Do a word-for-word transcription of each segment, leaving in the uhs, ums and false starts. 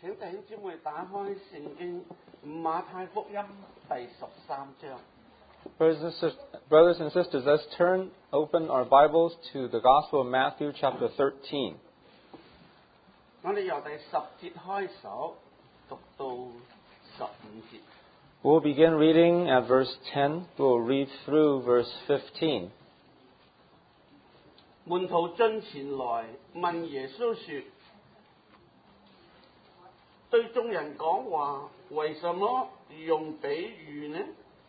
請弟兄姊妹打開聖經馬太福音第十三章。 Brothers and, sisters, brothers and sisters, let's turn open our Bibles to the Gospel of Matthew chapter thirteen. 我哋由第十節開首讀到十五節。 We'll begin reading at verse ten. We'll read through verse fifteen. 門徒進前來問耶穌說：對眾人講話，為什麼用比喻呢？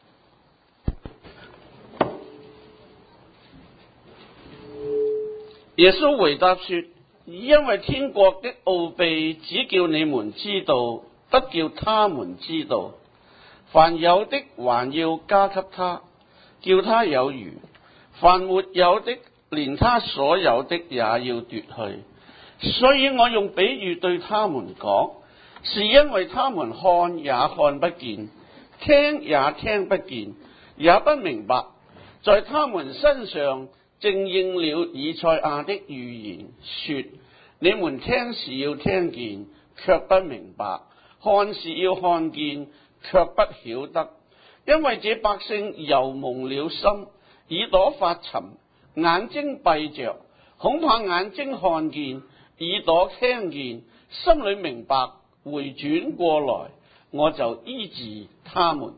耶穌回答說：因為天國的奧秘只叫你們知道，不叫他們知道。凡有的還要加給他，叫他有餘；凡沒有的，連他所有的也要奪去。所以我用比喻對他們講，是因為他們看也看不見，聽也聽不見，也不明白，在他們身上正應了以賽亞的預言，說：你們聽是要聽見，卻不明白；看是要看見，卻不曉得。因為這百姓油蒙了心，耳朵發沉，眼睛閉着，恐怕眼睛看見，耳朵聽見，心裏明白，回轉過來，我就醫治他們。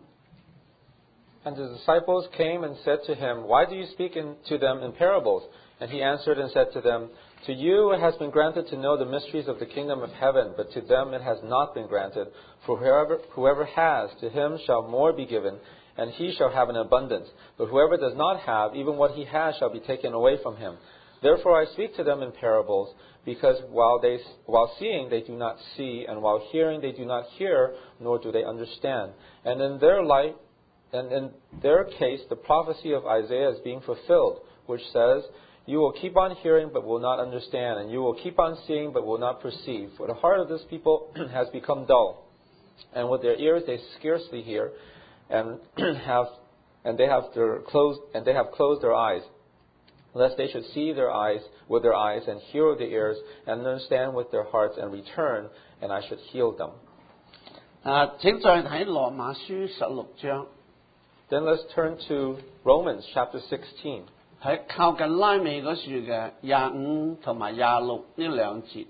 And his disciples came and said to him, Why do you speak in, to them in parables? And he answered and said to them, To you it has been granted to know the mysteries of the kingdom of heaven, but to them it has not been granted. For whoever, whoever has, to him shall more be given, and he shall have an abundance. But whoever does not have, even what he has shall be taken away from him. Therefore I speak to them in parables, because while they, while seeing they do not see, and while hearing they do not hear, nor do they understand. And in their light, and in their case, the prophecy of Isaiah is being fulfilled, which says, You will keep on hearing, but will not understand, and you will keep on seeing, but will not perceive. For the heart of this people has become dull, and with their ears they scarcely hear, and have, and they have their closed, and they have closed their eyes, lest they should see their eyes with their eyes, and hear with their ears, and understand with their hearts, and return, and I should heal them. 啊，請再睇羅馬書十六章。 Then let's turn to Romans chapter sixteen. 喺靠近拉尾嗰處嘅廿五同埋廿六呢兩節。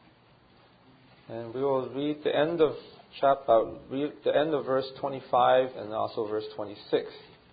And we will read the end of chapter, uh, read the end of verse twenty-five and also verse twenty-six.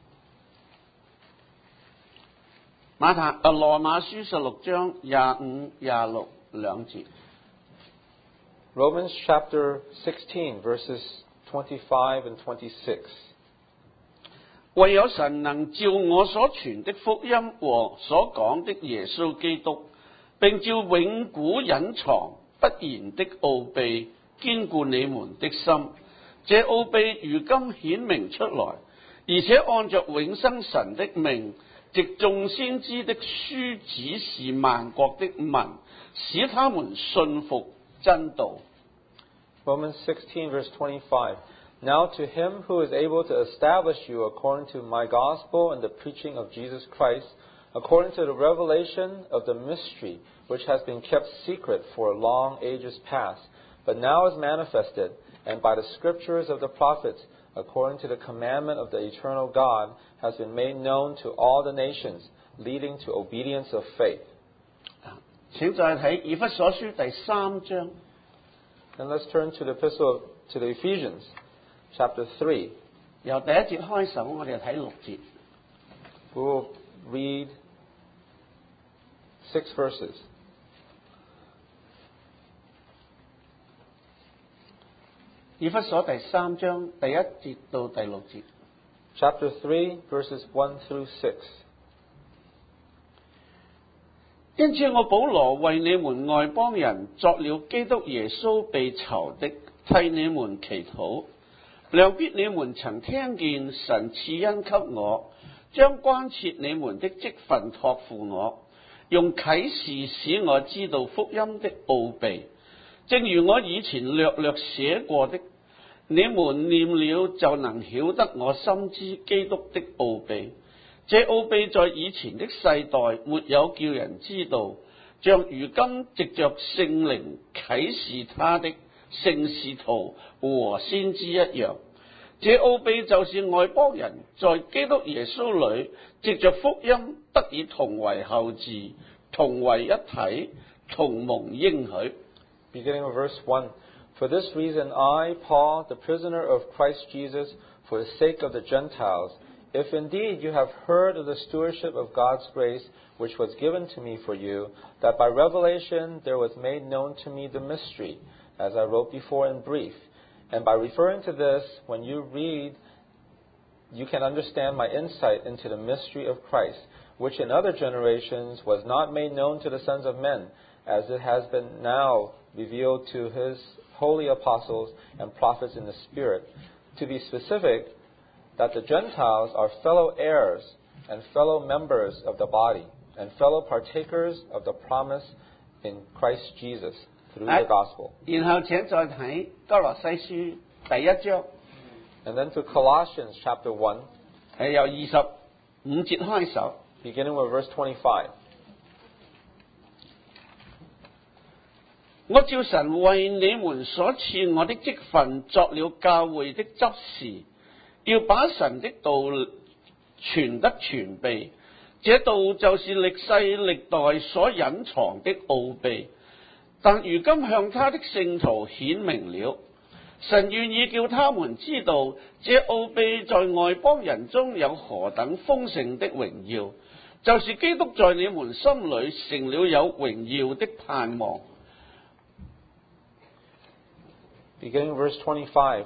馬太啊，羅馬書十六章廿五、廿六兩節。Romans chapter sixteen, verses twenty-five and twenty-six. 唯有神能照我所傳的福音和所講的耶穌基督，並照永古隱藏不言的奧秘，堅固你們的心。這奧秘如今顯明出來，而且按着永生神的命，藉眾先知的書指示萬國的民，使他們信服真道。 Romans sixteen, verse twenty-five. Now to him who is able to establish you according to my gospel and the preaching of Jesus Christ, according to the revelation of the mystery which has been kept secret for long ages past, but now is manifested, and by the scriptures of the prophets, according to the commandment of the eternal God, has been made known to all the nations, leading to obedience of faith. 請再睇以弗所書第三章。 And let's turn to the epistle to the Ephesians, chapter three. 由第一節開首，我哋睇六節。 We will read six verses. 以弗所第三章第一節到第六節。 Chapter three, verses one through six. 因此我保羅為你們外邦人作了基督耶穌被囚的，替你們祈禱。良必你們曾聽見神賜恩給我，將關切你們的職分託付我，用啟示使我知道福音的奧秘，正如我以前略略寫過的，你們念了就能曉得我深知基督的奧秘。這奧秘在以前的世代沒有叫人知道，像如今藉着聖靈啟示他的， 聖使徒和先知一樣。這奧秘就是外邦人在基督耶穌裏藉着福音得以同為後嗣，同為一體，同蒙應許。 Beginning with verse one. For this reason I, Paul, the prisoner of Christ Jesus, for the sake of the Gentiles, if indeed you have heard of the stewardship of God's grace, which was given to me for you, that by revelation there was made known to me the mystery, as I wrote before in brief. And by referring to this, when you read, you can understand my insight into the mystery of Christ, which in other generations was not made known to the sons of men, as it has been now revealed to his holy apostles and prophets in the Spirit. To be specific, that the Gentiles are fellow heirs and fellow members of the body, and fellow partakers of the promise in Christ Jesus through the gospel. 然後請再睇哥羅西書第一章， And then to Colossians chapter one, 係由二十五節開首。 beginning with verse twenty-five. 我照神為你們所賜我的職分，作了教會的執事，要把神的道傳得全備。這道就是歷世歷代所隱藏的奧秘，但如今向他的聖徒顯明了。神願意叫他們知道，這奧秘在外邦人中有何等豐盛的榮耀，就是基督在你們心裏成了有榮耀的盼望。 Beginning verse twenty-five.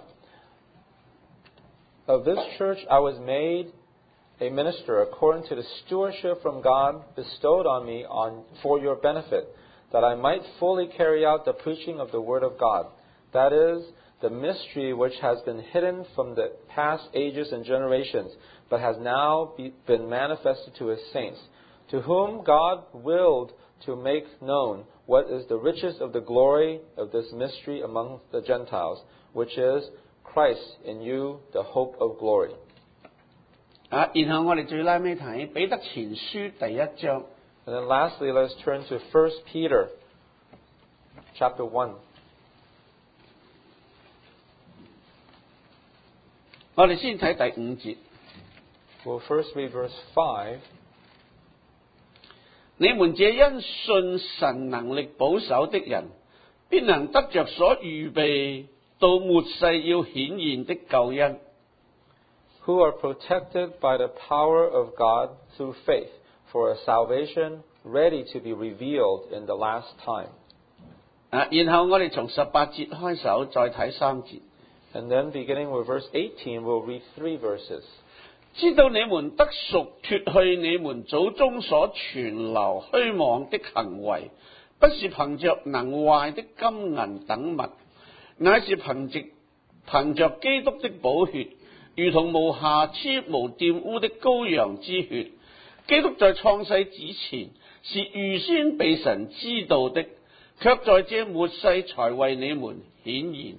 Of this church I was made a minister according to the stewardship from God bestowed on me on, for your benefit, that I might fully carry out the preaching of the word of God, that is, the mystery which has been hidden from the past ages and generations, but has now be, been manifested to his saints, to whom God willed to make known what is the riches of the glory of this mystery among the Gentiles, which is Christ in you, the hope of glory. 啊，然後我哋最拉尾睇彼得前書第一章。 And then lastly, let's turn to First Peter chapter one. 我哋先睇第五節。 We'll first read verse five. 你們這因信神能力保守的人，必能得着所預備到末世要顯現的救恩。 Who are protected by the power of God through faith for a salvation ready to be revealed in the last time. 啊，然後我哋從十八節開首，再睇三節。 And then beginning with verse eighteen, we'll read three verses. 知道你們得贖脱去你們祖宗所存留虛妄的行為，不是憑着能壞的金銀等物，乃是憑藉憑着基督的寶血，如同無瑕疵無玷污的羔羊之血。基督在創世之前是預先被神知道的，卻在這末世才為你們顯現。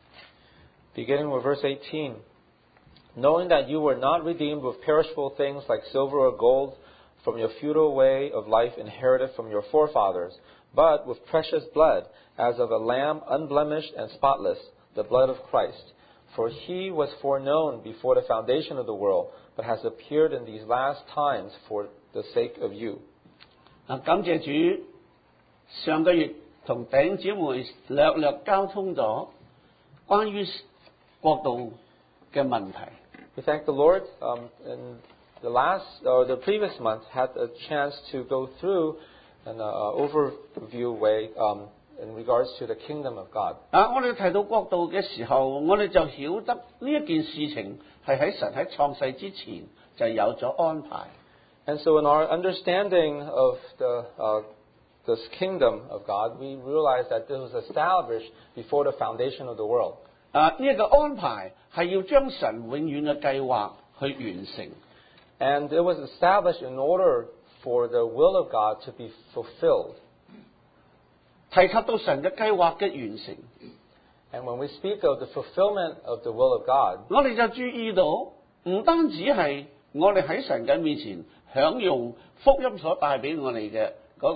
Beginning with verse eighteen. Knowing that you were not redeemed with perishable things like silver or gold from your futile way of life inherited from your forefathers, but with precious blood, as of a lamb unblemished and spotless, the blood of Christ. For he was foreknown before the foundation of the world, but has appeared in these last times for the sake of you. 啊，感謝主，上個月同弟兄姊妹略略交通咗關於國度嘅問題。 We thank the Lord. Um, in the last or the previous month, had a chance to go through an uh, overview way um, in regards to the kingdom of God. 啊，我哋提到國度嘅時候，我哋就曉得呢一件事情係喺神喺創世之前就有咗安排。 And so, in our understanding of the uh, this kingdom of God, we realize that this was established before the foundation of the world. 啊，呢一個安排係要將神永遠嘅計劃去完成。 And it was established in order for the will of God to be fulfilled. 提及到神嘅計劃嘅完成， And when we speak of the fulfillment of the will of God, 我哋就注意到，唔單止係我哋喺神嘅面前享用福音所帶俾我哋嘅嗰個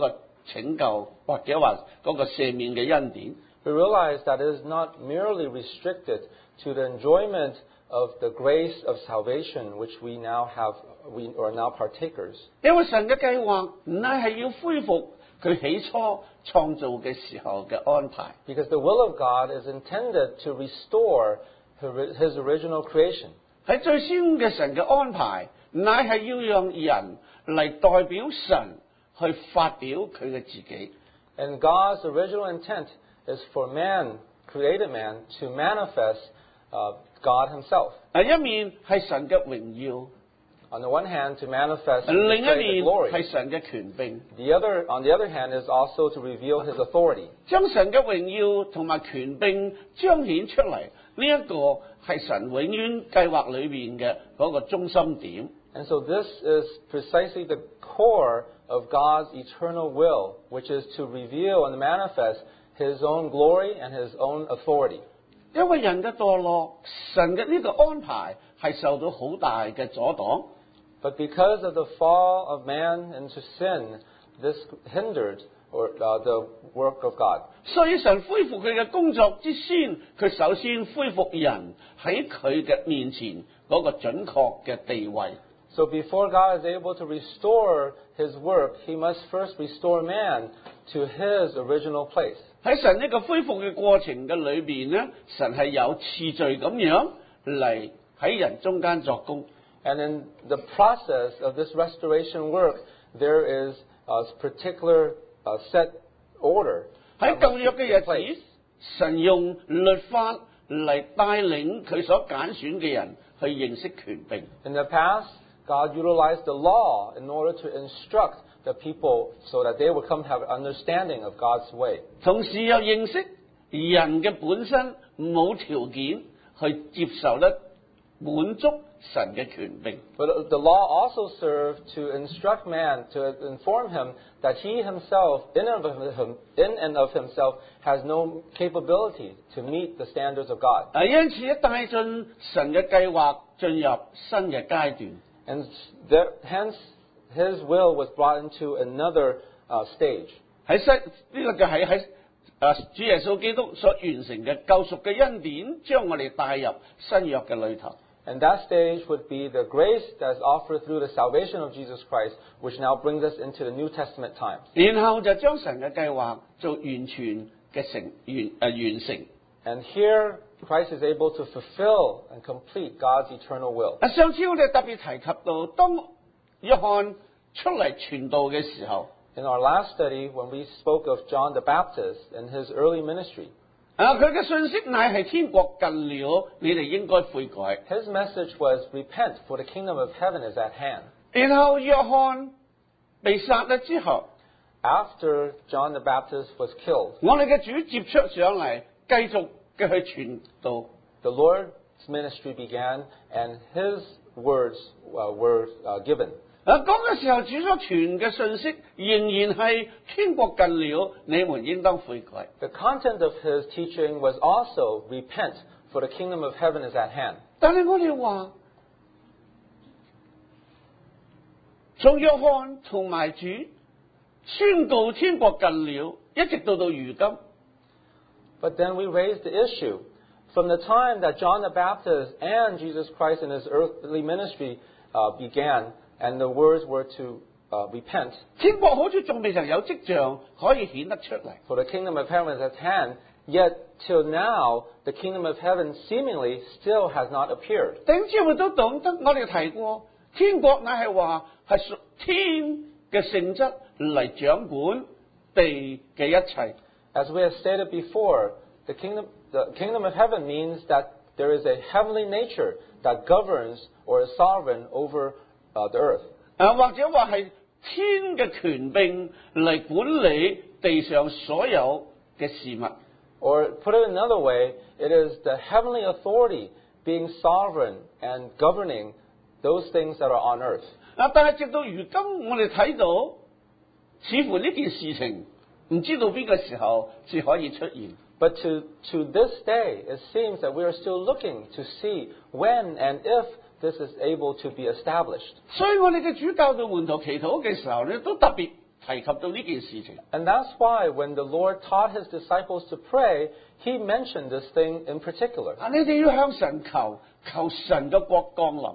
拯救或者話嗰個赦免嘅恩典。 We realize that it is not merely restricted to the enjoyment of the grace of salvation which we now have, we are now partakers. 因為神嘅計劃唔係係要恢復佢起初創造嘅時候嘅安排。 Because the will of God is intended to restore His original creation. 喺最先嘅神嘅安排，乃係要讓人嚟代表神去發表佢嘅自己。 And God's original intent is for man, created man, to manifest uh, God Himself. 一面係神嘅榮耀。 On the one hand, to manifest 另一 the 面 glory. 係神嘅權柄。 The other, on the other hand, is also to reveal His authority. 將神嘅榮耀同埋權柄彰顯出嚟，呢一個係神永遠計劃裏面嘅嗰個中心點。 And so this is precisely the core of God's eternal will, which is to reveal and manifest His own glory and His own authority. 因為人嘅墮落，神嘅呢個安排係受到好大嘅阻擋。 But because of the fall of man into sin, this hindered or uh, the work of God. 所以神恢復佢嘅工作之先，佢首先恢復人喺佢嘅面前嗰個準確嘅地位。 So before God is able to restore His work, He must first restore man to his original place. 喺神呢個恢復嘅過程嘅裏邊咧，神係有次序咁樣嚟喺人中間作工。 And in the process of this restoration work, there is a particular uh, set order. 喺舊約嘅日子，神用律法嚟帶領佢所揀選嘅人去認識權柄。 In the past, God utilized the law in order to instruct the people so that they would come to have an understanding of God's way. 同時又認識人嘅本身冇條件去接受得滿足神嘅權柄。 But the law also served to instruct man, to inform him that he himself, in and of, him, in and of himself, has no capability to meet the standards of God. 啊，因此一帶進神嘅計劃進入新嘅階段。 And there, hence, his will was brought into another uh, stage. 喺新呢個就係喺啊主耶穌基督所完成嘅救贖嘅恩典，將我哋帶入新約嘅裏頭。 And that stage would be the grace that is offered through the salvation of Jesus Christ, which now brings us into the New Testament times. 然後就將神嘅計劃做完全嘅成完誒、呃、完成。 And here, Christ is able to fulfill and complete God's eternal will. 啊，上次我哋特別提及到，當約翰出嚟傳道嘅時候， In our last study, when we spoke of John the Baptist and his early ministry, 啊，佢嘅信息乃係天國近了，你哋應該悔改。 his message was, repent, for the kingdom of heaven is at hand. 然後約翰被殺咗之後， After John the Baptist was killed, 我哋嘅主接出上嚟，繼續嘅去傳道。 the Lord's ministry began, and his words uh, were uh, given. 啊，嗰個時候主所傳嘅信息仍然係天國近了，你們應當悔改。 The content of his teaching was also, repent, for the kingdom of heaven is at hand. 但係我哋話，從約翰同埋主宣告天國近了，一直到到如今。 But then we raised the issue. From the time that John the Baptist and Jesus Christ in his earthly ministry uh, began, and the words were to uh, repent, 天國好似仲未曾有跡象可以顯得出嚟。 for the kingdom of heaven is at hand, yet till now, the kingdom of heaven seemingly still has not appeared. 弟兄姊妹都懂得，我哋提過，天國乃係話係屬天嘅性質嚟掌管地嘅一切。 As we have stated before, the kingdom, the kingdom of heaven means that there is a heavenly nature that governs or is sovereign over uh, the earth. 啊，或者話係天嘅權柄嚟管理地上所有嘅事物。 Or put it another way, it is the heavenly authority being sovereign and governing those things that are on earth. 啊，但係直到如今，我哋睇到，似乎呢件事情唔知道邊個時候至可以出現。 But to, to this day, it seems that we are still looking to see when and if this is able to be established. 所以我哋嘅主教導門徒祈禱嘅時候咧，都特別提及到呢件事情。 And that's why when the Lord taught his disciples to pray, he mentioned this thing in particular. 啊，你哋要向神求，求神嘅國降臨。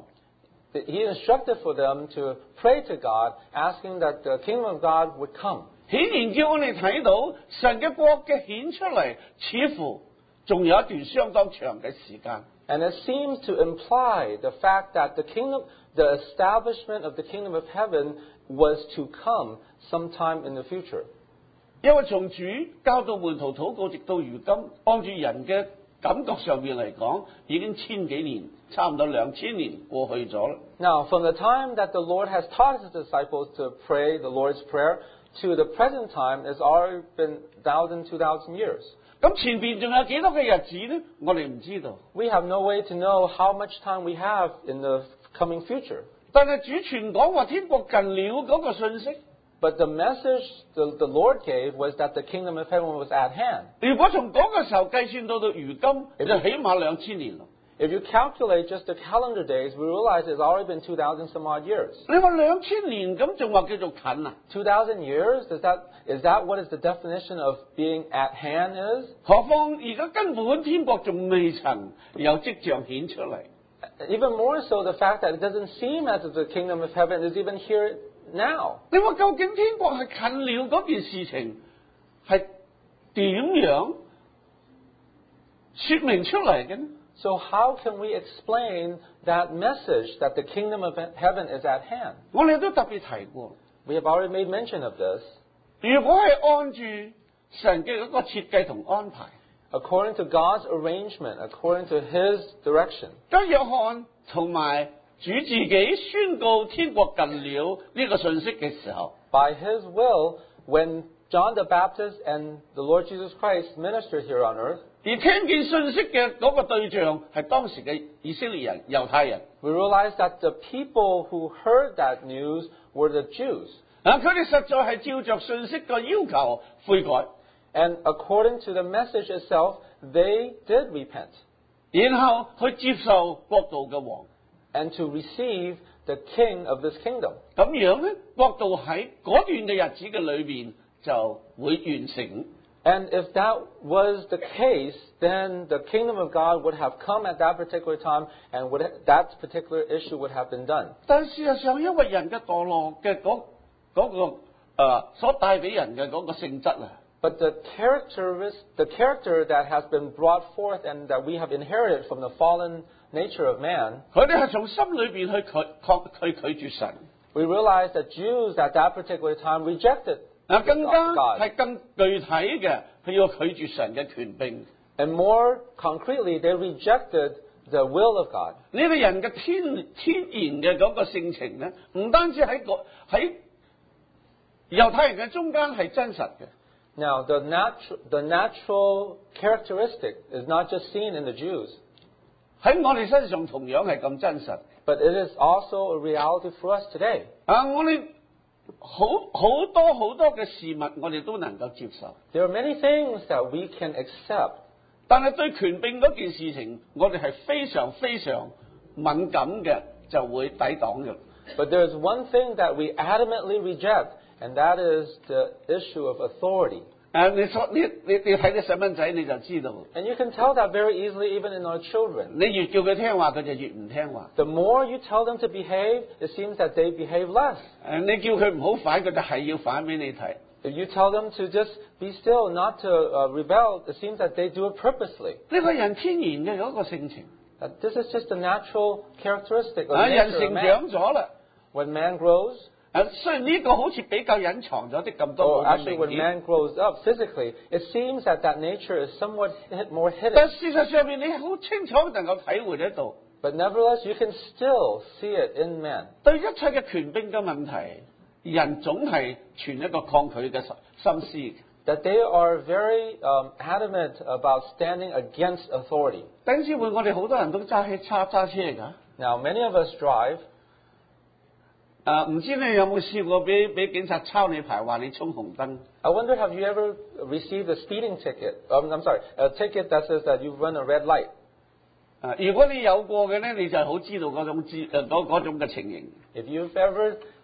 He instructed for them to pray to God, asking that the kingdom of God would come. 顯然叫我哋睇到神嘅國嘅顯出嚟，似乎仲有一段相當長嘅時間。 And it seems to imply the fact that the kingdom, the establishment of the kingdom of heaven was to come sometime in the future. 因為從主教導門徒禱告，直到如今，按住人嘅感覺上面嚟講，已經千幾年，差唔多兩千年過去咗啦。 Now, from the time that the Lord has taught his disciples to pray the Lord's Prayer to the present time, it's already been thousand, two thousand years. 咁前邊仲有幾多嘅日子呢？我哋唔知道。 We have no way to know how much time we have in the coming future. 但係主傳講話天國近了嗰個信息， But the message the, the Lord gave was that the kingdom of heaven was at hand. 如果從嗰個時候計算到到如今，就起碼兩千年咯。 If you calculate just the calendar days, we realize it's already been two thousand some odd years. 你話兩千年咁仲話叫做近啊？ two thousand years, is that, is that what is the definition of being at hand is? 何況而家根本天國仲未曾有跡象顯出嚟。 Even more so, the fact that it doesn't seem as if the kingdom of heaven is even here now. 你話究竟天國係近了嗰件事情係點樣說明出嚟嘅呢？ So how can we explain that message that the kingdom of heaven is at hand? 我哋都特別提過， We have already made mention of this. 如果係按住神嘅嗰個設計同安排， According to God's arrangement, according to his direction. 當約翰同埋主自己宣告天國近了呢個信息嘅時候， By his will, when John the Baptist and the Lord Jesus Christ ministered here on earth, 而聽見信息嘅嗰個對象係當時嘅以色列人、猶太人。 we realize that the people who heard that news were the Jews. 啊，佢哋實在係照着信息嘅要求悔改， And according to the message itself, they did repent 然後去接受國度嘅王。 and to receive the king of this kingdom. 咁樣咧，國度喺嗰段嘅日子嘅裏邊就會完成。 And if that was the case, then the kingdom of God would have come at that particular time and would, that particular issue would have been done. 但事實上，因為人嘅墮落嘅嗰嗰個誒、呃、所帶俾人嘅嗰個性質啊， But the characteris- the character that has been brought forth and that we have inherited from the fallen nature of man, 佢哋係從心裏邊去拒抗去拒絕神。 we realize that Jews at that particular time rejected 啊，更加 God. 係更具體嘅，佢要拒絕神嘅權柄。 And more concretely, they rejected the will of God. 呢個人嘅天天然嘅嗰個性情咧，唔單止喺個喺猶太人嘅中間係真實嘅。 Now, the, natu- the natural characteristic is not just seen in the Jews, 喺我哋身上同樣係咁真實。 but it is also a reality for us today. 啊，我哋好好多好多嘅事物，我哋都能夠接受， There are many things that we can accept, 但係對權柄嗰件事情，我哋係非常非常敏感嘅，就會抵擋嘅。 but there is one thing that we adamantly reject, and that is the issue of authority. 啊，你所你你你睇啲細蚊仔你就知道， And you can tell that very easily even in our children. 你越叫佢聽話，佢就越唔聽話。 The more you tell them to behave, it seems that they behave less. 誒，你叫佢唔好反，佢就係要反俾你睇。 If you tell them to just be still, not to uh, rebel, it seems that they do it purposely. 呢個人天然嘅嗰個性情， That this is just a natural characteristic of 啊，人 nature 成 of man. 長咗啦。 When man grows, 啊，雖然呢個好似比較隱藏咗啲咁多 or 冇咁 actually when 明顯， man grows up physically, it seems that that nature is somewhat hid, more 但 hidden. 事實上面你好清楚能夠體會得到， But nevertheless, you can still see it in man. 對一切嘅權柄嘅問題，人總係存一個抗拒嘅心心思。 That they are very um, adamant about standing against authority. 等於會我哋好多人都揸車揸揸車㗎。 Now, many of us drive. 啊，唔知你有冇試過俾俾警察抄你牌，話你衝紅燈？ I wonder, have you ever received a speeding ticket? Um, I'm sorry, a ticket that says that you've run a red light. 啊，如果你有過嘅咧，你就好知道嗰種知誒嗰嗰種嘅情形。 If you've ever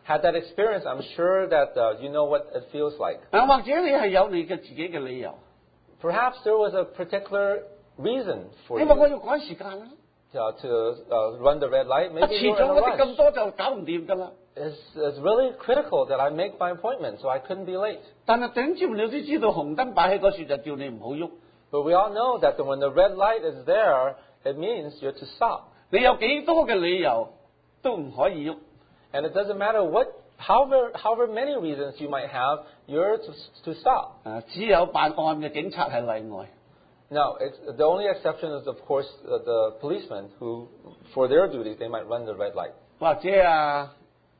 had that experience, I'm sure that uh, you know what it feels like. 啊，或者你係有你嘅自己嘅理由， Perhaps there was a particular reason for 你 you 話我要趕時間啦， uh, to uh, run the red light. 啊 Maybe 遲 you're 咗 in 我 a 哋咁 rush. 多就搞唔掂㗎啦。 It's, it's really critical that I make my appointment, so I couldn't be late. 但係頂朝你都知道紅燈擺喺嗰處就叫你唔好喐， But we all know that the, when the red light is there, it means you're to stop. 你有幾多嘅理由都唔可以喐。 And it doesn't matter what, however, however many reasons you might have, you're to, to stop. 啊，只有辦案嘅警察係例外。 Now, it's, the only exception is, of course, uh, the policemen who, for their duties, they might run the red light. 或者啊，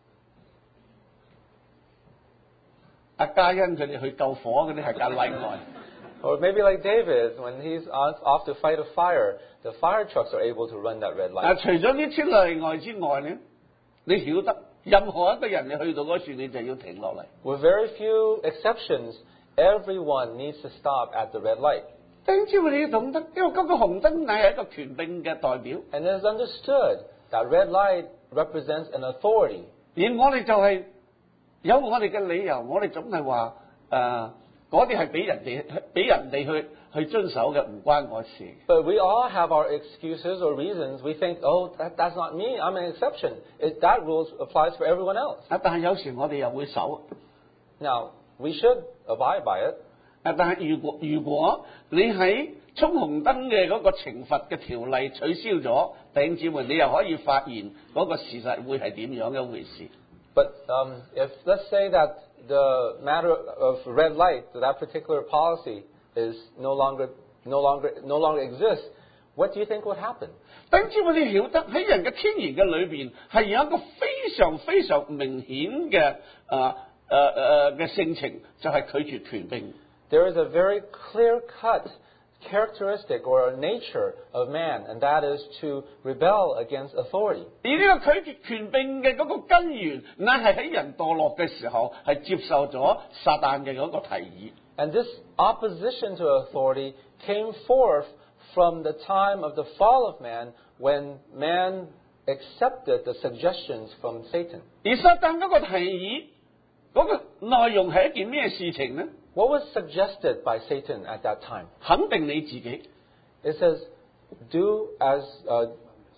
阿嘉欣佢哋去救火嗰啲係間例外。 Or maybe like David, when he's off, off to fight a fire, the fire trucks are able to run that red 啊， light. 除咗呢啲例外之外咧，你曉得任何一個人你去到嗰處你就要停落嚟。 With very few exceptions, everyone needs to stop at the red light. 丁朝你要懂得，因為嗰個紅燈乃係一個權柄嘅代表， And it is understood that red light represents an authority. 而我哋就係有我哋嘅理由，我哋總係話誒嗰啲係俾人哋俾人哋去去遵守嘅，唔關我事。 But we all have our excuses or reasons. We think, oh, that, that's not me. I'm an exception. It, that rule applies for everyone else. 啊，但係有時我哋又會守。 Now, we should abide by it. 啊，但係如果如果你喺衝紅燈嘅嗰個懲罰嘅條例取消咗，弟兄姊妹，你又可以發現嗰個事實會係點樣嘅一回事。 But um, if let's say that the matter of red light, that particular policy is no longer, no longer, no longer exists, what do you think would happen? 弟兄姊妹，你曉得喺人嘅天然嘅裏邊係有一個非常非常明顯嘅誒誒誒嘅性情，就係、是、拒絕權柄。 There is a very clear-cut characteristic or a nature of man, and that is to rebel against authority. 而呢個拒絕權柄嘅嗰個根源，乃係喺人墮落嘅時候係接受咗撒旦嘅嗰個提議。 And this opposition to authority came forth from the time of the fall of man, when man accepted the suggestions from Satan. 而撒旦嗰個提議嗰、那個內容係一件咩事情呢？ What was suggested by Satan at that time? 肯定你自己。 It says, do as, uh,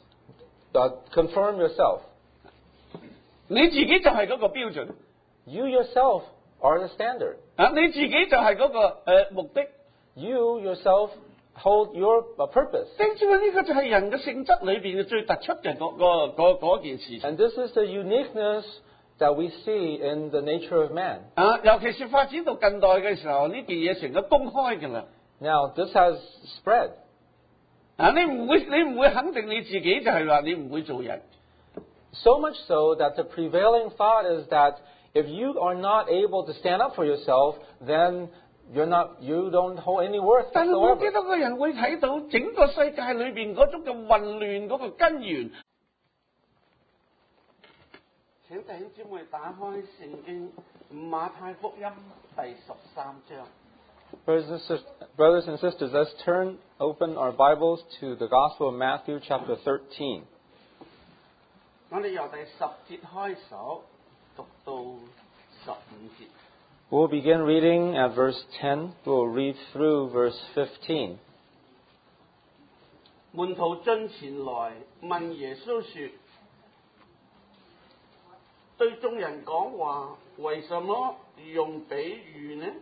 uh, confirm yourself. 你自己就係嗰個標準。 You yourself are the standard. 啊，你自己就係嗰、那個誒、呃、目的。 You yourself hold your uh, purpose. 正知呢個就係人嘅性質裏邊嘅最突出嘅嗰嗰嗰嗰件事情。 And this is the uniqueness that we see in the nature of man. 啊，尤其是發展到近代嘅時候，呢件嘢成咗公開嘅啦。 Now, this has spread. 啊，你唔會你唔會肯定你自己就係話你唔會做人。 So much so that the prevailing thought is that if you are not able to stand up for yourself, then you're not, you don't hold any worth 但係冇幾 whatsoever. 多個人會睇到整個世界裏邊嗰種嘅混亂嗰個根源。請弟兄姊妹打開聖經馬太福音第十三章。 Brothers and, sis- brothers and sisters, let's turn open our Bibles to the Gospel of Matthew, chapter thirteen. 我哋由第十節開首讀到十五節。 We'll begin reading at verse ten. We'll read through verse fifteen. 門徒進前來問耶穌說：對眾人講話，為什麼用比喻呢？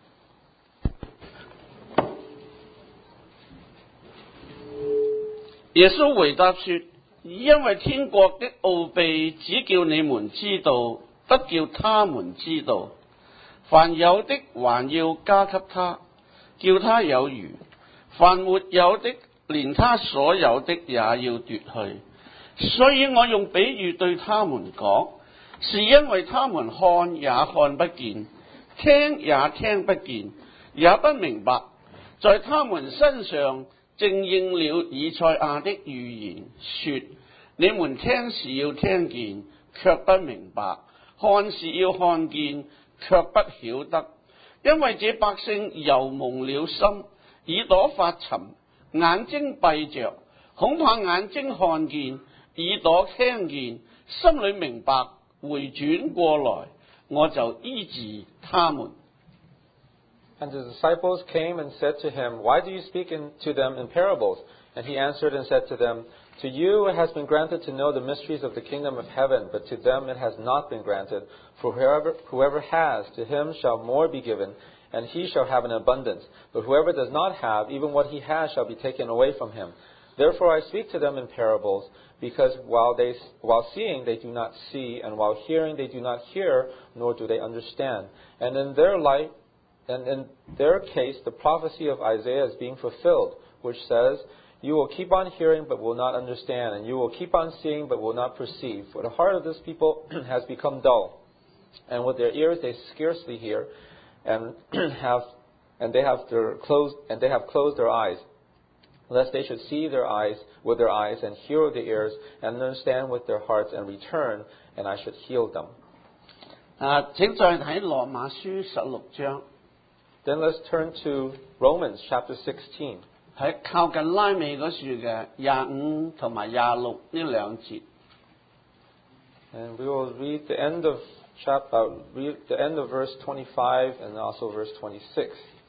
耶穌回答說：因為天國的奧秘只叫你們知道，不叫他們知道。凡有的還要加給他，叫他有餘；凡沒有的，連他所有的也要奪去。所以我用比喻對他們講，是因為他們看也看不見，聽也聽不見，也不明白，在他們身上正應了以賽亞的預言，說：你們聽是要聽見，卻不明白；看是要看見，卻不曉得。因為這百姓油蒙了心，耳朵發沉，眼睛閉着，恐怕眼睛看見，耳朵聽見，心裏明白， 回轉過來，我就醫治他們。 And the disciples came and said to him, Why do you speak in, to them in parables? And he answered and said to them, To you it has been granted to know the mysteries of the kingdom of heaven, but to them it has not been granted. For whoever, whoever has, to him shall more be given, and he shall have an abundance. But whoever does not have, even what he has shall be taken away from him. Therefore I speak to them in parables, because while they, while seeing they do not see, and while hearing they do not hear, nor do they understand. And in their light, and in their case, the prophecy of Isaiah is being fulfilled, which says, You will keep on hearing, but will not understand, and you will keep on seeing, but will not perceive. For the heart of this people has become dull, and with their ears they scarcely hear, and have, and they have their closed, and they have closed their eyes, lest they should see their eyes with their eyes, and hear with their ears, and understand with their hearts, and return, and I should heal them. 啊，請再睇羅馬書十六章， Then let's turn to Romans chapter sixteen. 喺靠近拉尾嗰處嘅廿五同埋廿六呢兩節。 And we will read the end of chap, uh, read the end of verse twenty-five and also verse twenty-six.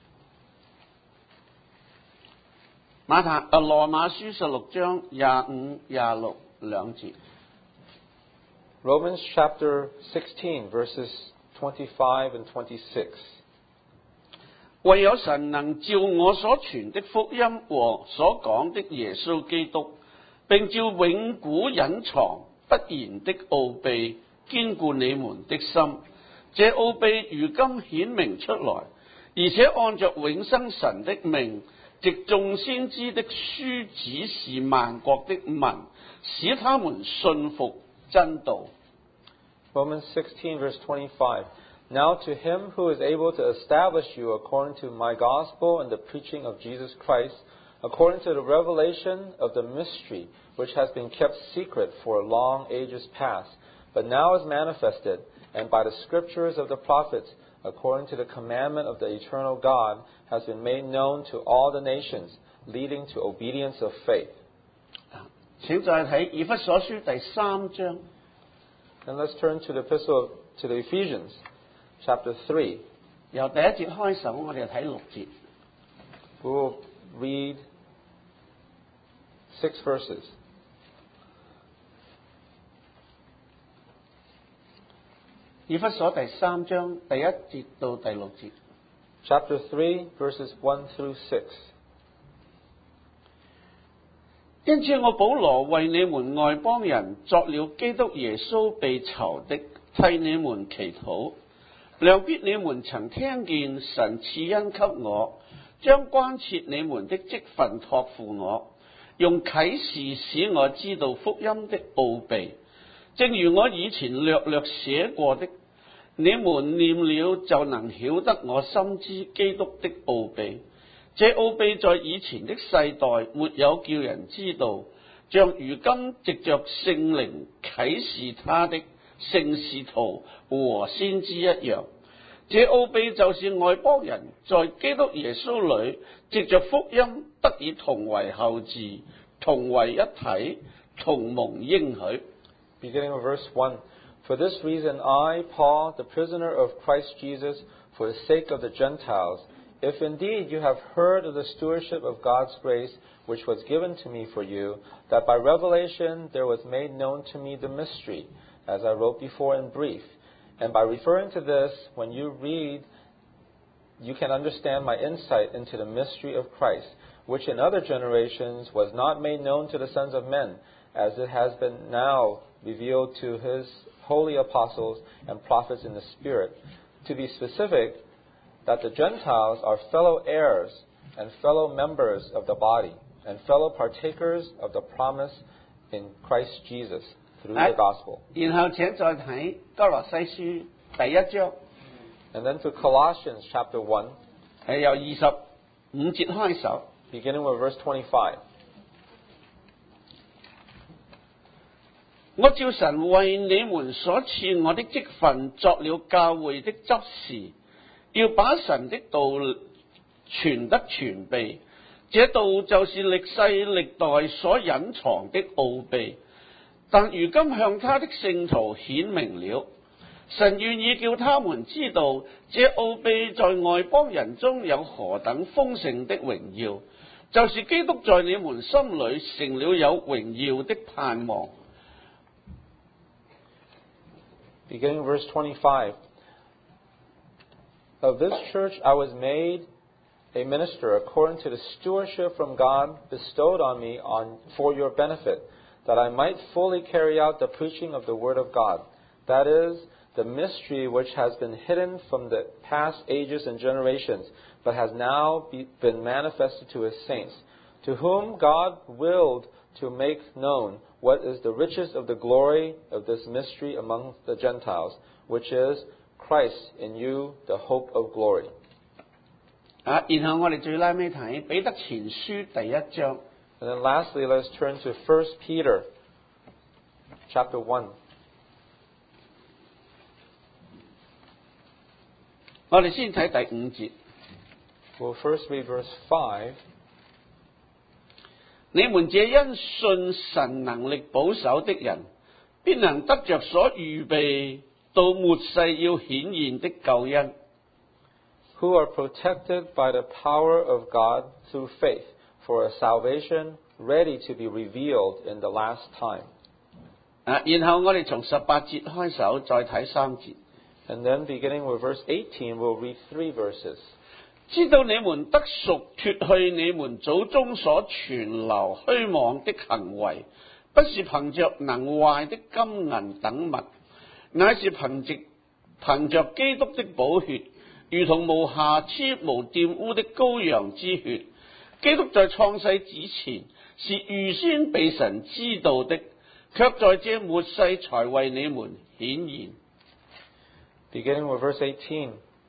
馬太啊，羅馬書十六章廿五、廿六兩節。 Romans chapter sixteen, verses twenty-five and twenty-six. 唯有神能照我所傳的福音和所講的耶穌基督，並照永古隱藏不言的奧秘，堅固你們的心。這奧秘如今顯明出來，而且按着永生神的命，藉眾先知的書指示萬國的民，使他們信服真道。 Romans sixteen, verse twenty-five. Now to him who is able to establish you according to my gospel and the preaching of Jesus Christ, according to the revelation of the mystery which has been kept secret for long ages past, but now is manifested, and by the scriptures of the prophets, according to the commandment of the eternal God, has been made known to all the nations, leading to obedience of faith. 請再睇以弗所書第三章。 And let's turn to the epistle of, to the Ephesians, chapter three. 由第一節開首，我哋睇六節。 We will read six verses. 以弗所第三章第一節到第六節。 Chapter three, verses one through six. 因此我保羅為你們外邦人作了基督耶穌被囚的，替你們祈禱。量必你們曾聽見神賜恩給我，將關切你們的職分託付我，用啟示使我知道福音的奧秘，正如我以前略略寫過的，你們念了就能曉得我深知基督的奧秘。這奧秘在以前的世代沒有叫人知道，像如今藉着聖靈啟示他的聖使徒和先知一樣。這奧秘就是外邦人在基督耶穌裏藉着福音得以同為後嗣，同為一體，同蒙應許。 Beginning of verse one. For this reason I, Paul, the prisoner of Christ Jesus, for the sake of the Gentiles, if indeed you have heard of the stewardship of God's grace, which was given to me for you, that by revelation there was made known to me the mystery, as I wrote before in brief. And by referring to this, when you read, you can understand my insight into the mystery of Christ, which in other generations was not made known to the sons of men, as it has been now revealed to his holy apostles and prophets in the Spirit. To be specific, that the Gentiles are fellow heirs and fellow members of the body, and fellow partakers of the promise in Christ Jesus through the gospel. 然後請再睇哥羅西書第一章， And then to Colossians chapter one, 係由二十五節開首。 beginning with verse twenty-five. 我照神為你們所賜我的職分，作了教會的執事，要把神的道傳得全備。這道就是歷世歷代所隱藏的奧秘， 但如今向他的聖徒顯明了，神願意叫他們知道，這奧秘在外邦人中有何等豐盛的榮耀，就是基督在你們心裏成了有榮耀的盼望。 Beginning verse twenty-five. Of this church I was made a minister according to the stewardship from God bestowed on me on, for your benefit, that I might fully carry out the preaching of the word of God, that is, the mystery which has been hidden from the past ages and generations, but has now be, been manifested to his saints, to whom God willed to make known what is the riches of the glory of this mystery among the Gentiles, which is Christ in you, the hope of glory. 啊，然後我哋最拉尾睇彼得前書第一章。 And then lastly, let's turn to First Peter, chapter one. 我哋先睇第五節。 We'll first read verse five. 你們這因信神能力保守的人，必能得着所預備到末世要顯現的救恩。 Who are protected by the power of God through faith for a salvation ready to be revealed in the last time. 啊，然後我哋從十八節開手再睇三節。 And then beginning with verse eighteen, we'll read three verses. 知道你們得贖脱去你們祖宗所存留虛妄的行為，不是憑着能壞的金銀等物，乃是憑着憑着基督的寶血，如同無瑕疵無玷污的羔羊之血。基督在創世之前是預先被神知道的，卻在這末世才為你們顯現。 Beginning with verse eighteen.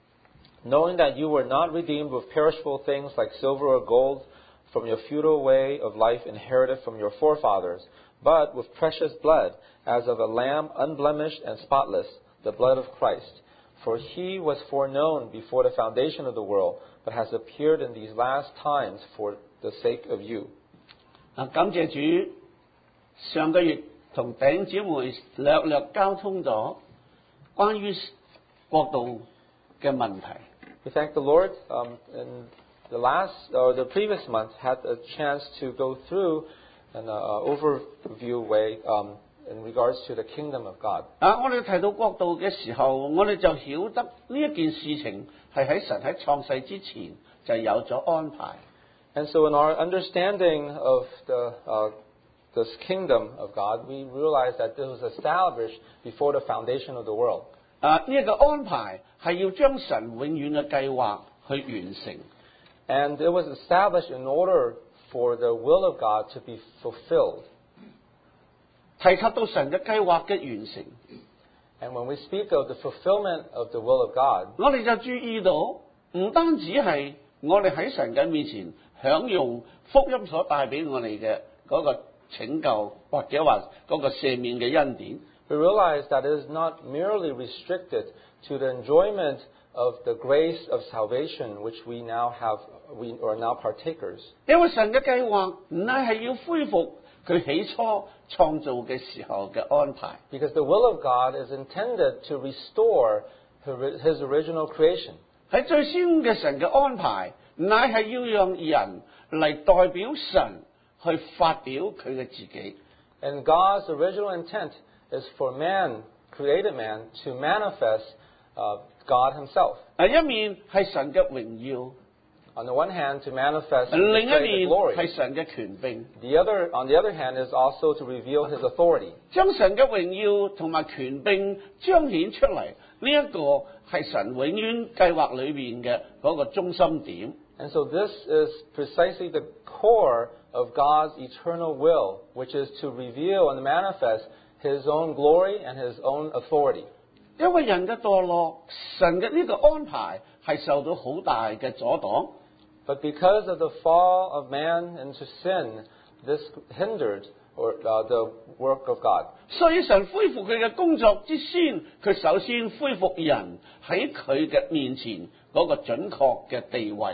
Knowing that you were not redeemed with perishable things like silver or gold from your futile way of life inherited from your forefathers, but with precious blood, as of a lamb unblemished and spotless, the blood of Christ. For he was foreknown before the foundation of the world, but has appeared in these last times for the sake of you. 啊，感謝主，上個月同弟兄姊妹略略交通咗關於國度嘅問題。 We thank the Lord. Um, in the last or the previous month, had a chance to go through an uh, overview way um, in regards to the kingdom of God. 啊，我哋提到國度嘅時候，我哋就曉得呢一件事情係喺神喺創世之前就有咗安排。 And so, in our understanding of the uh, this kingdom of God, we realize that this was established before the foundation of the world. 啊，呢一個安排係要將神永遠嘅計劃去完成。 And it was established in order for the will of God to be fulfilled. 提及到神嘅計劃嘅完成。 And when we speak of the fulfillment of the will of God, 我哋就注意到，唔單止係我哋喺神嘅面前享用福音所帶俾我哋嘅嗰個拯救，或者話嗰個赦免嘅恩典。 We realize that it is not merely restricted to the enjoyment of the grace of salvation which we now have, we are now partakers. 因為神嘅計劃唔係係要恢復佢起初創造嘅時候嘅安排。 Because the will of God is intended to restore His original creation. 喺最先嘅神嘅安排，乃係要讓人嚟代表神去發表佢嘅自己。 And God's original intent is for man, created man, to manifest uh, God Himself. 啊，一面係神嘅榮耀。 On the one hand, to manifest and 另一 display 面 the glory. 係神嘅權柄。 The other, on the other hand, is also to reveal His authority. 將神嘅榮耀同埋權柄彰顯出嚟，呢一個係神永遠計劃裏面嘅嗰個中心點。 And so this is precisely the core of God's eternal will, which is to reveal and manifest His own glory and His own authority. 因為人嘅墮落，神嘅呢個安排係受到好大嘅阻擋。 But because of the fall of man into sin, this hindered or uh, the work of God. 所以神恢復佢嘅工作之先，佢首先恢復人喺佢嘅面前嗰個準確嘅地位。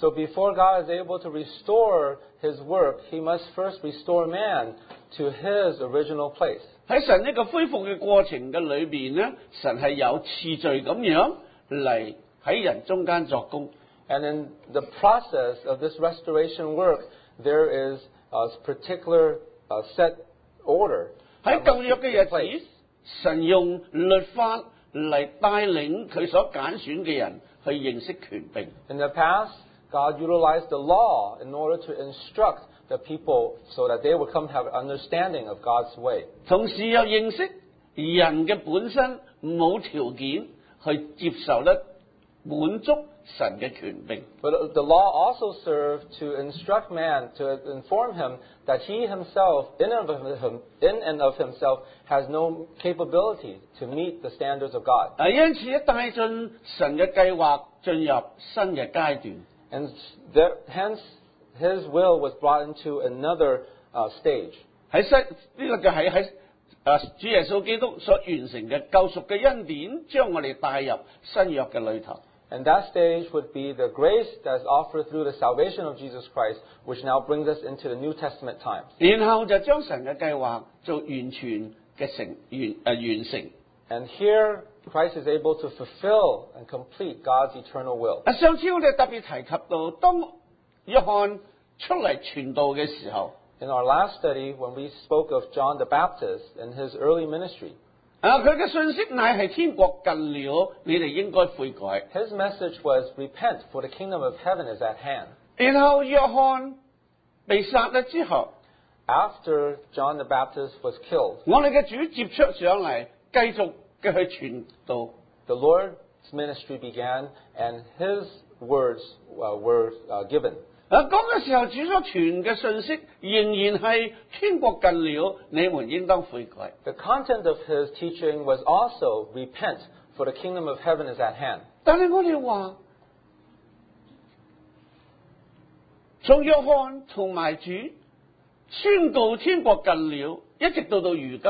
So before God is able to restore His work, He must first restore man to his original place. 喺神呢個恢復嘅過程嘅裏邊呢，神係有次序咁樣嚟喺人中間作工。 And in the process of this restoration work, there is a particular uh, set order. 喺舊約嘅日子，神用律法嚟帶領佢所揀選嘅人去認識權柄。 In the past, God utilized the law in order to instruct the people so that they would come to have an understanding of God's way. 同時又認識人嘅本身冇條件去接受得滿足神嘅權柄。 But the law also served to instruct man, to inform him that he himself, in and of, him, in and of himself, has no capability to meet the standards of God. 啊，因此一帶進神嘅計劃進入新嘅階段。 And there, hence, His will was brought into another uh, stage. 喺新呢個就係喺啊主耶穌基督所完成嘅救贖嘅恩典，將我哋帶入新約嘅裏頭。 And that stage would be the grace that is offered through the salvation of Jesus Christ, which now brings us into the New Testament times. 然後就將神嘅計劃做完全嘅成完誒、呃、完成。 And here, Christ is able to fulfill and complete God's eternal will. 啊，上次我哋特別提及到，當約翰出嚟傳道嘅時候， In our last study, when we spoke of John the Baptist and his early ministry, 啊，佢嘅信息乃係天國近了，你哋應該悔改。 his message was, repent, for the kingdom of heaven is at hand. 然後約翰被殺咗之後， After John the Baptist was killed, 我哋嘅主接出上嚟，繼續嘅去傳道。 the Lord's ministry began, and his words uh, were uh, given. 啊，嗰個時候主所傳嘅信息仍然係天國近了，你們應當悔改。 The content of his teaching was also, repent, for the kingdom of heaven is at hand. 但係我哋話，從約翰同埋主宣告天國近了，一直到到如今。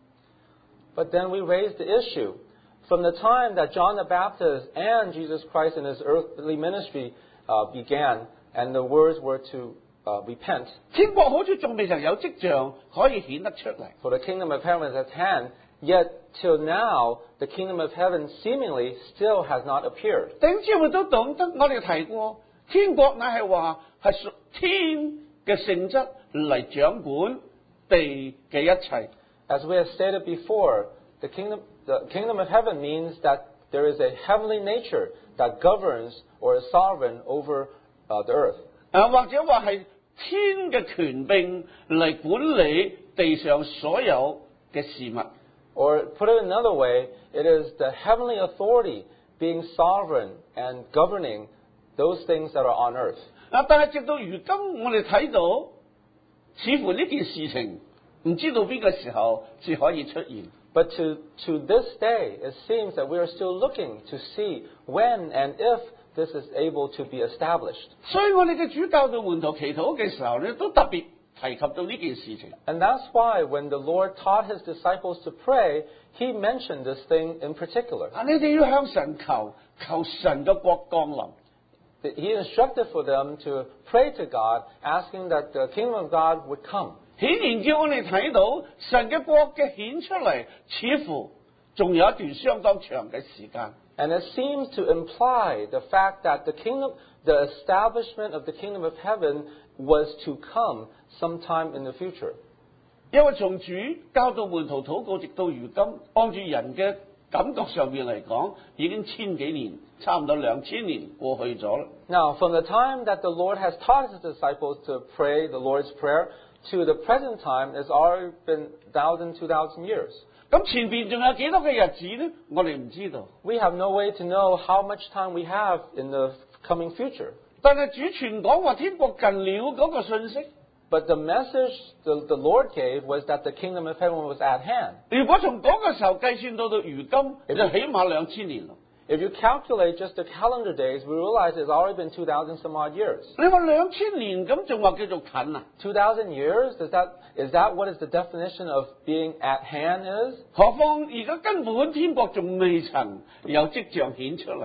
But then we raised the issue. From the time that John the Baptist and Jesus Christ in his earthly ministry uh, began, and the words were to uh, repent, 天國好似仲未曾有跡象可以顯得出嚟。 for the kingdom of heaven is at hand, yet till now, the kingdom of heaven seemingly still has not appeared. 頂知會都懂得，我哋提過，天國乃係話係屬天嘅性質嚟掌管地嘅一切。 As we have stated before, the kingdom, the kingdom of heaven means that there is a heavenly nature that governs or is sovereign over uh, the earth. 啊，或者話係天嘅權柄嚟管理地上所有嘅事物。 Or put it another way, it is the heavenly authority being sovereign and governing those things that are on earth. 啊，但係直到如今，我哋睇到，似乎呢件事情唔知道邊個時候至可以出現。 But to, to this day, it seems that we are still looking to see when and if this is able to be established. 所以我哋嘅主教導門徒祈禱嘅時候咧，都特別提及到呢件事情。 And that's why when the Lord taught his disciples to pray, he mentioned this thing in particular. 啊，你哋要向神求，求神嘅國降臨。 He instructed for them to pray to God, asking that the kingdom of God would come. 顯然叫我哋睇到神嘅國嘅顯出嚟，似乎仲有一段相當長嘅時間。 And it seems to imply the fact that the kingdom, the establishment of the kingdom of heaven was to come sometime in the future. 因為從主教導門徒禱告，直到如今，按住人嘅感覺上面嚟講，已經千幾年，差唔多兩千年過去咗啦。 Now, from the time that the Lord has taught his disciples to pray the Lord's Prayer to the present time, it's already been thousand, two thousand years. 咁前邊仲有幾多嘅日子呢？我哋唔知道。 We have no way to know how much time we have in the coming future. 但係主傳講話天國近了嗰個信息， But the message the, the Lord gave was that the kingdom of heaven was at hand. 如果從嗰個時候計算到到如今，就起碼兩千年咯。 If you calculate just the calendar days, we realize it's already been two thousand some odd years. 你話兩千年咁，仲話叫做近啊？ two thousand years? Is that, is that what is the definition of being at hand is? 何況而家根本天國仲未曾有跡象顯出嚟。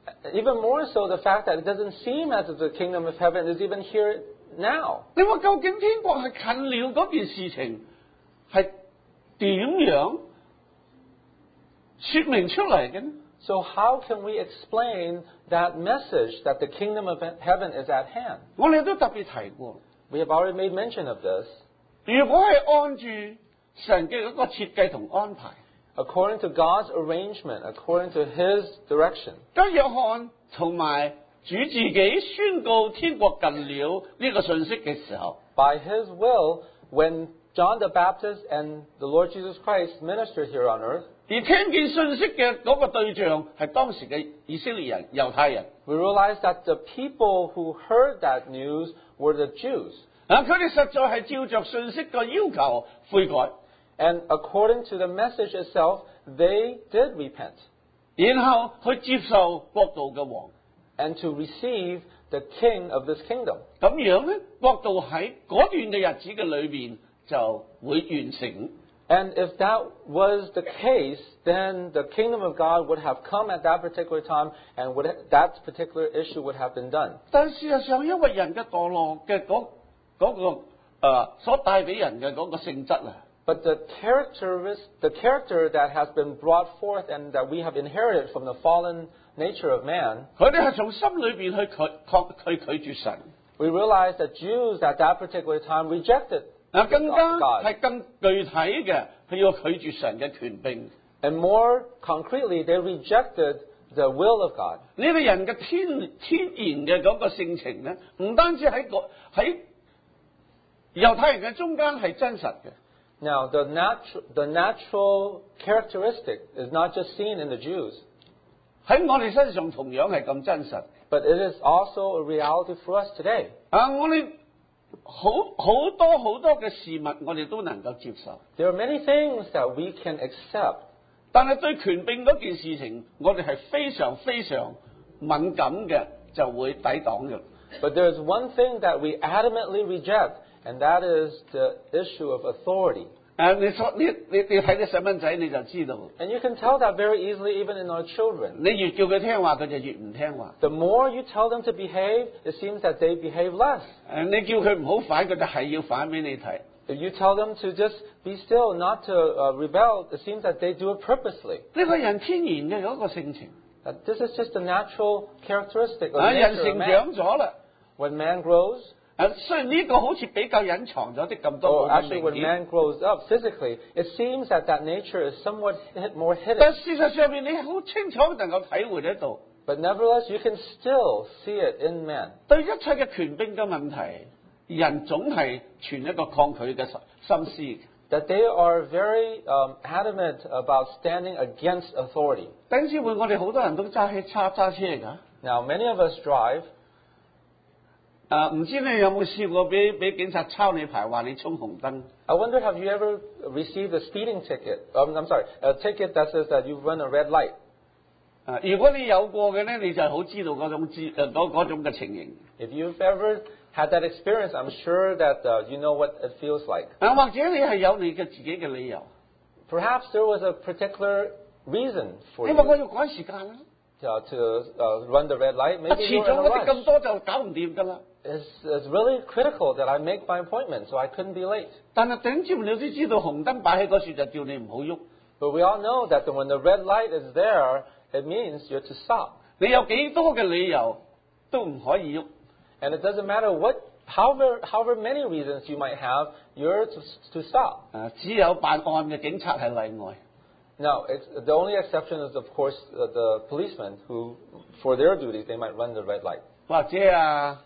Even more so, the fact that it doesn't seem as if the kingdom of heaven is even here now. 你話究竟天國係近了嗰件事情係點樣說明出嚟嘅呢？ So how can we explain that message that the kingdom of heaven is at hand? 我哋都特別提過， We have already made mention of this. 如果係按住神嘅嗰個設計同安排， According to God's arrangement, according to His direction. 當約翰同埋主自己宣告天國近了呢個信息嘅時候， By His will, when John the Baptist and the Lord Jesus Christ ministered here on earth, 而聽見信息嘅嗰個對象係當時嘅以色列人、猶太人。 we realize that the people who heard that news were the Jews. 啊，佢哋實在係照着信息嘅要求悔改， And according to the message itself, they did repent 然後去接受國度嘅王。 and to receive the king of this kingdom. 咁樣咧，國度喺嗰段嘅日子嘅裏邊就會完成。 And if that was the case, then the kingdom of God would have come at that particular time, and would, that particular issue would have been done. 但事實上，因為人嘅墮落嘅嗰嗰個誒、呃、所帶俾人嘅嗰個性質啊， But the characteris- the character that has been brought forth and that we have inherited from the fallen nature of man, 佢哋係從心裏邊去拒確去拒絕神。 we realize that Jews at that particular time rejected 嗱，更加 God. 係更具體嘅，佢要拒絕神嘅權柄。 And more concretely, they rejected the will of God. 呢個人嘅天天然嘅嗰個性情咧，唔單止喺個喺猶太人嘅中間係真實嘅。 Now, the natural, the natural characteristic is not just seen in the Jews, 喺我哋身上同樣係咁真實。 but it is also a reality for us today. 啊，我哋好好多好多嘅事物，我哋都能夠接受， There are many things that we can accept, 但係對權柄嗰件事情，我哋係非常非常敏感嘅，就會抵擋嘅。 but there is one thing that we adamantly reject, and that is the issue of authority. 誒、你所你你你睇啲細蚊仔你就知道， And you can tell that very easily even in our children. 你越叫佢聽話，佢就越唔聽話。 The more you tell them to behave, it seems that they behave less. 誒、你叫佢唔好反，佢就係要反俾你睇。 If you tell them to just be still, not to uh, rebel, it seems that they do it purposely. 呢個人天然嘅嗰個性情， That this is just a natural characteristic of 啊， the 人 nature of 成 man. 長咗啦。 When man grows, 誒、雖然呢個好似比較隱藏咗啲咁多 or 冇咁 actually 明 when 顯， man grows up physically, it seems that that nature is somewhat hid, more 但 hidden. 事實上面你好清楚能夠體會得到。 But nevertheless, you can still see it in man. 對一切嘅權柄嘅問題，人總係存一個抗拒嘅心思。 That they are very um, adamant about standing against authority. 弟兄姊妹，我哋好多人都揸車揸揸車㗎。 Now, many of us drive. 啊，唔知你有冇試過俾俾警察抄你牌，話你衝紅燈？ I wonder, have you ever received a speeding ticket? Um, I'm sorry, a ticket that says that you've run a red light. 啊，如果你有過嘅咧，你就好知道嗰種知誒嗰嗰種嘅情形。 If you've ever had that experience, I'm sure that uh, you know what it feels like. 啊，或者你係有你嘅自己嘅理由， Perhaps there was a particular reason for 你 you 話我要趕時間啦， uh, to uh, run the red light. 啊 Maybe 遲 you're 咗 in 嗰 a 啲咁 rush. 多就搞唔掂㗎啦。 It's, it's really critical that I make my appointment, so I couldn't be late. 但係頂朝你都知道紅燈擺喺嗰處就叫你唔好喐。 But we all know that the, when the red light is there, it means you're to stop. 你有幾多嘅理由都唔可以喐。 And it doesn't matter what, however, however many reasons you might have, you're to, to stop. 啊，只有辦案嘅警察係例外。 Now, it's, the only exception is, of course, uh, the policemen who, for their duties, they might run the red light. 或者啊，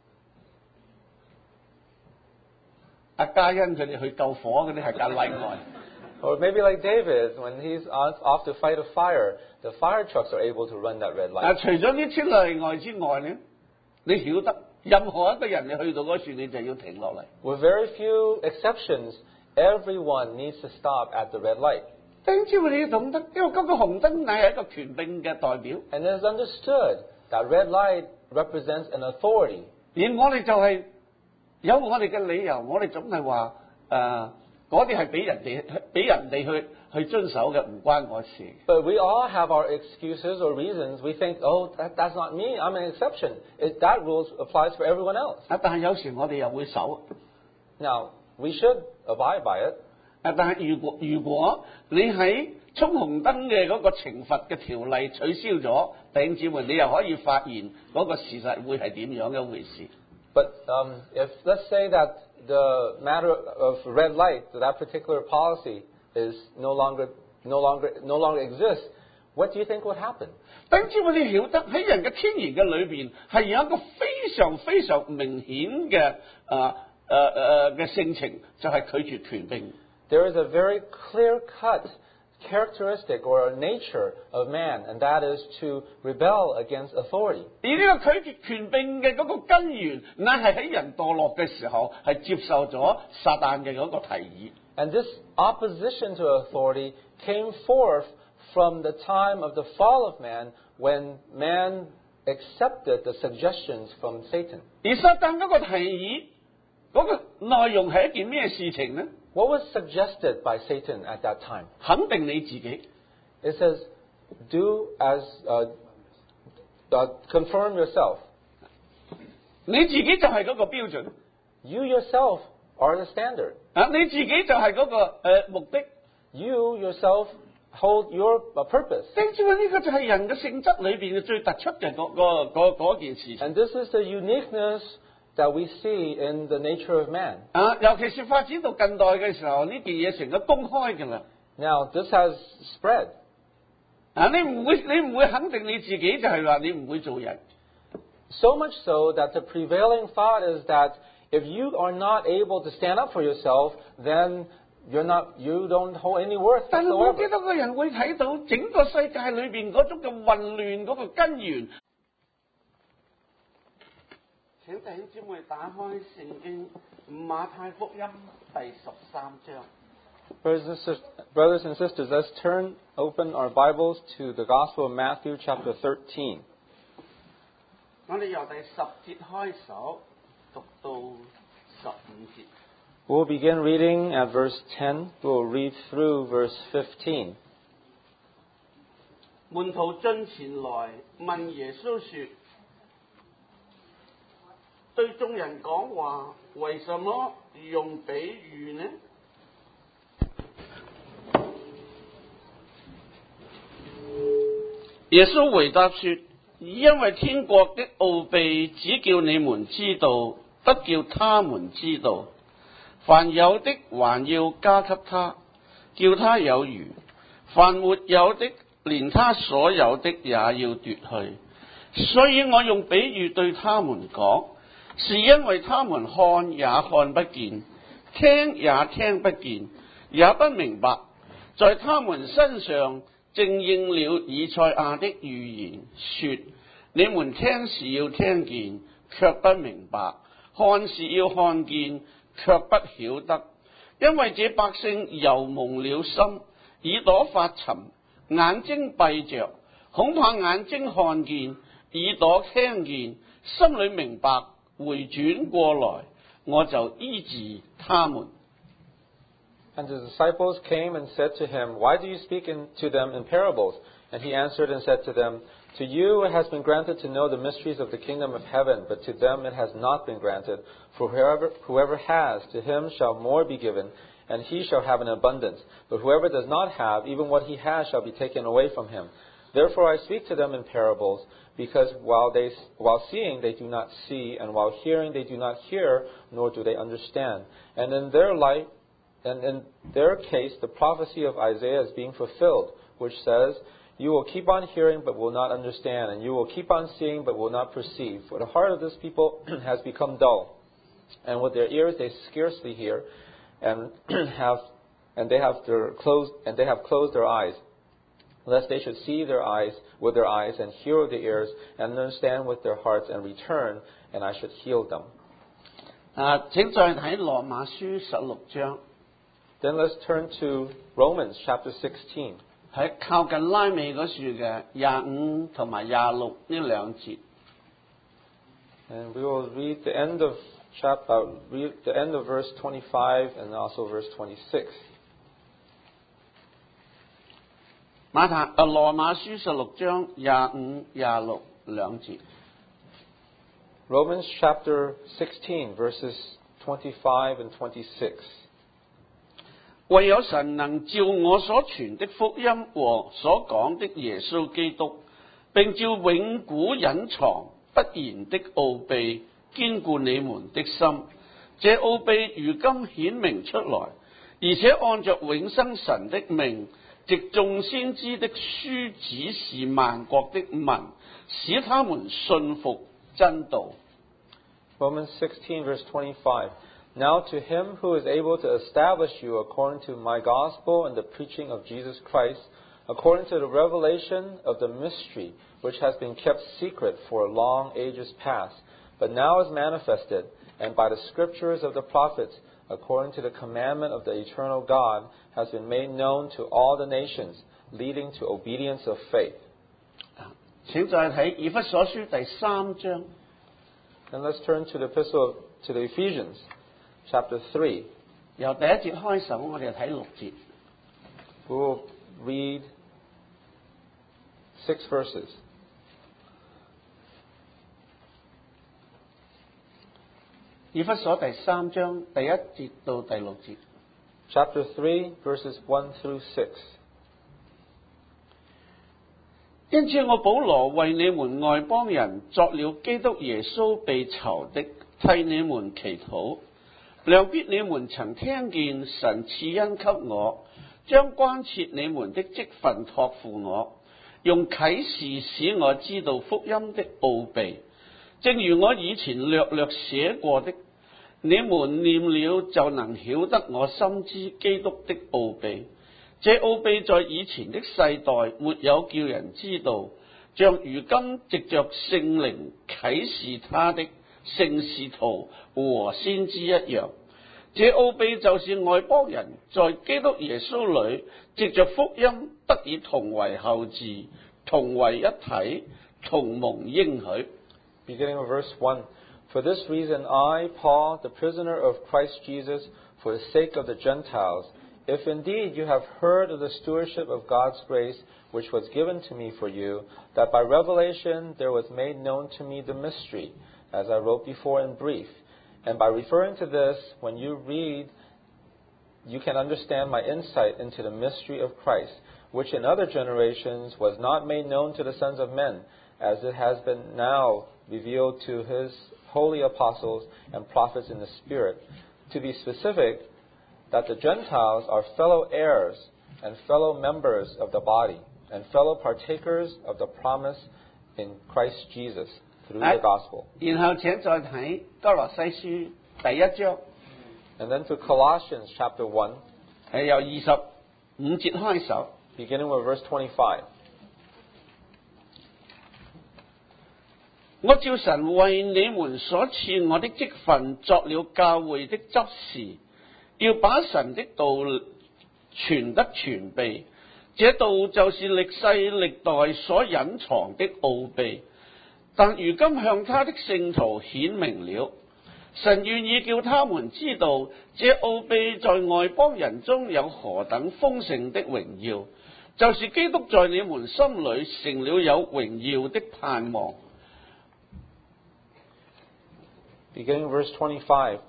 阿嘉欣佢哋去救火嗰啲係間例外。 Or maybe like David, when he's off, off to fight a fire, the fire trucks are able to run that red 啊， light. 除咗呢啲例外之外咧，你曉得任何一個人你去到嗰處你就要停落嚟。 With very few exceptions, everyone needs to stop at the red light. 弟兄姊妹你要懂得，因為嗰個紅燈乃係一個權柄嘅代表， And it is understood that red light represents an authority. 而我哋就係有我哋嘅理由，我哋總係話誒嗰啲係俾人哋俾人哋去去遵守嘅，唔關我事。 But we all have our excuses or reasons. We think, oh, that, that's not me. I'm an exception. It, that rule applies for everyone else. 啊，但係有時我哋又會守。 Now, we should abide by it. 啊，但係如果如果你喺衝紅燈嘅嗰個懲罰嘅條例取消咗，弟兄姊妹，你又可以發現嗰個事實會係點樣嘅一回事。 But um, if, let's say that the matter of red light, that particular policy is no longer, no longer, no longer exists, what do you think would happen? 弟兄姊妹，你曉得喺人嘅天然嘅裏邊係有一個非常非常明顯嘅啊誒誒嘅性情，就係、是、拒絕權柄。 There is a very clear-cut characteristic or a nature of man, and that is to rebel against authority. 而呢個拒絕權柄嘅嗰個根源，乃係喺人墮落嘅時候係接受咗撒旦嘅嗰個提議。 And this opposition to authority came forth from the time of the fall of man, when man accepted the suggestions from Satan. 而撒旦嗰個提議嗰、那個內容係一件咩事情呢？ What was suggested by Satan at that time? 肯定你自己。 It says, do as, uh, uh, confirm yourself. 你自己就係嗰個標準。 You yourself are the standard. 啊，你自己就係嗰、那個誒、呃、目的。 You yourself hold your uh, purpose. 正知呢個就係人嘅性質裏邊嘅最突出嘅嗰嗰嗰嗰件事情。 And this is the uniqueness that we see in the nature of man. 啊，尤其是發展到近代嘅時候，呢件嘢成咗公開㗎啦。 Now, this has spread. 啊，你唔會你唔會肯定你自己就係話你唔會做人。 So much so that the prevailing thought is that if you are not able to stand up for yourself, then you're not, you don't hold any worth 但係冇幾 whatsoever. 多個人會睇到整個世界裏邊嗰種嘅混亂嗰個根源。請弟兄姊妹打開聖經馬太福音第十三章。 Brothers and, sis- brothers and sisters, let's turn open our Bibles to the Gospel of Matthew, chapter thirteen. 我哋由第十節開手讀到十五節。 We'll begin reading at verse ten. We'll read through verse fifteen. 門徒進前來問耶穌說：對眾人講話，為什麼用比喻呢？耶穌回答說：因為天國的奧秘只叫你們知道，不叫他們知道。凡有的還要加給他，叫他有餘；凡沒有的，連他所有的也要奪去。所以我用比喻對他們講，是因為他們看也看不見，聽也聽不見，也不明白，在他們身上正應了以賽亞的預言，說：你們聽是要聽見，卻不明白；看是要看見，卻不曉得。因為這百姓油蒙了心，耳朵發沉，眼睛閉着，恐怕眼睛看見，耳朵聽見，心裏明白，回轉過來，我就醫治他們。 And the disciples came and said to him, Why do you speak in, to them in parables? And he answered and said to them, To you it has been granted to know the mysteries of the kingdom of heaven, but to them it has not been granted. For whoever, whoever has, to him shall more be given, and he shall have an abundance. But whoever does not have, even what he has shall be taken away from him. Therefore I speak to them in parables, because while they, while seeing they do not see, and while hearing they do not hear, nor do they understand. And in their light, and in their case, the prophecy of Isaiah is being fulfilled, which says, You will keep on hearing, but will not understand, and you will keep on seeing, but will not perceive. For the heart of this people has become dull, and with their ears they scarcely hear, and have, and they have their closed, and they have closed their eyes, lest they should see their eyes with their eyes, and hear with their ears, and understand with their hearts, and return, and I should heal them. 啊，請再睇羅馬書十六章。 Then let's turn to Romans chapter sixteen. 喺靠近拉尾嗰處嘅廿五同埋廿六呢兩節。 And we will read the end of chap, uh, read the end of verse twenty-five and also verse twenty-six. 馬太啊羅馬書十六章廿五廿六兩節。 Romans chapter sixteen, verses twenty-five and twenty-six. 唯有神能照我所傳的福音和所講的耶穌基督，並照永古隱藏不言的奧秘，堅固你們的心。這奧秘如今顯明出來，而且按着永生神的命，藉眾先知的書指示萬國的民，使他們信服真道。 Romans sixteen, verse twenty-five. Now to him who is able to establish you according to my gospel and the preaching of Jesus Christ, according to the revelation of the mystery which has been kept secret for long ages past, but now is manifested, and by the scriptures of the prophets, according to the commandment of the eternal God, has been made known to all the nations, leading to obedience of faith. 請再睇以弗所書第三章。 And let's turn to the epistle to the Ephesians, chapter three. 由第一節開首，我哋睇六節。 We will read six verses. 以弗所第三章第一節到第六節。 Chapter three, verses one through six. 因此我保羅為你們外邦人作了基督耶穌被囚的，替你們祈禱。諒必你們曾聽見神賜恩給我，將關切你們的職分託付我，用啟示使我知道福音的奧秘，正如我以前略略寫過的，你們念了就能曉得我深知基督的奧秘。這奧秘在以前的世代沒有叫人知道，像如今藉着聖靈啟示他的聖使徒和先知一樣。這奧秘就是外邦人在基督耶穌裏藉着福音得以同為後嗣，同為一體，同蒙應許。 Beginning of verse one. For this reason I, Paul, the prisoner of Christ Jesus, for the sake of the Gentiles, if indeed you have heard of the stewardship of God's grace, which was given to me for you, that by revelation there was made known to me the mystery, as I wrote before in brief. And by referring to this, when you read, you can understand my insight into the mystery of Christ, which in other generations was not made known to the sons of men, as it has been now revealed to his holy apostles and prophets in the Spirit. To be specific, that the Gentiles are fellow heirs and fellow members of the body and fellow partakers of the promise in Christ Jesus through the gospel. 然後請再睇哥羅西書第一章， And then to Colossians chapter one, 係由二十五節開首。 beginning with verse twenty-five. 我照神為你們所賜我的職分，作了教會的執事，要把神的道傳得全備。這道就是歷世歷代所隱藏的奧秘，但如今向他的聖徒顯明了。神願意叫他們知道，這奧秘在外邦人中有何等豐盛的榮耀，就是基督在你們心裏成了有榮耀的盼望。 Beginning verse twenty-five.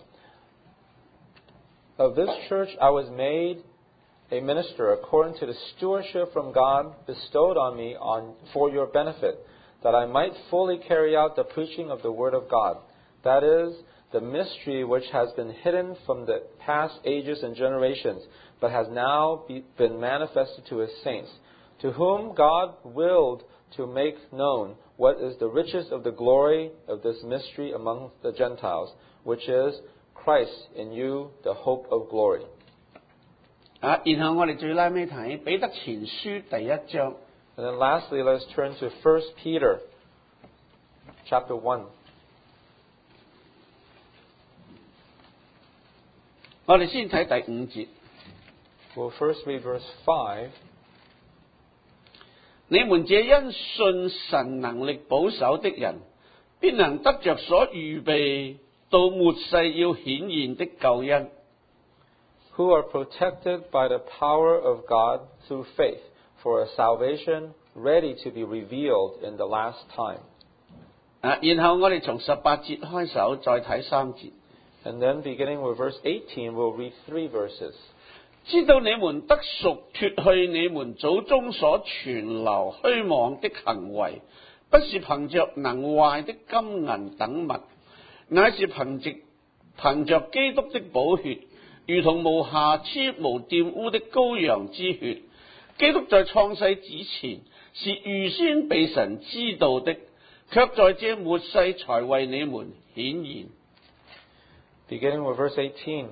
Of this church I was made a minister according to the stewardship from God bestowed on me on, for your benefit, that I might fully carry out the preaching of the word of God, that is, the mystery which has been hidden from the past ages and generations, but has now be, been manifested to his saints, to whom God willed to make known what is the riches of the glory of this mystery among the Gentiles, which is Christ in you, the hope of glory. 啊，然後我哋最拉尾睇彼得前書第一章。 And then lastly, let's turn to First Peter, chapter one. 我哋先睇第五節。 We'll first read verse five. 你們這因信神能力保守的人，必能得着所預備到末世要顯現的救恩。 who are protected by the power of God through faith for a salvation ready to be revealed in the last time. 啊，然後我哋從十八節開手再睇三節。 And then beginning with verse eighteen, we'll read three verses. 知道你們得贖脱去你們祖宗所存留虛妄的行為，不是憑着能壞的金銀等物，乃是憑藉憑着基督的寶血，如同無瑕疵無玷污的羔羊之血。基督在創世之前是預先被神知道的，卻在這末世才為你們顯現。 Beginning with verse eighteen.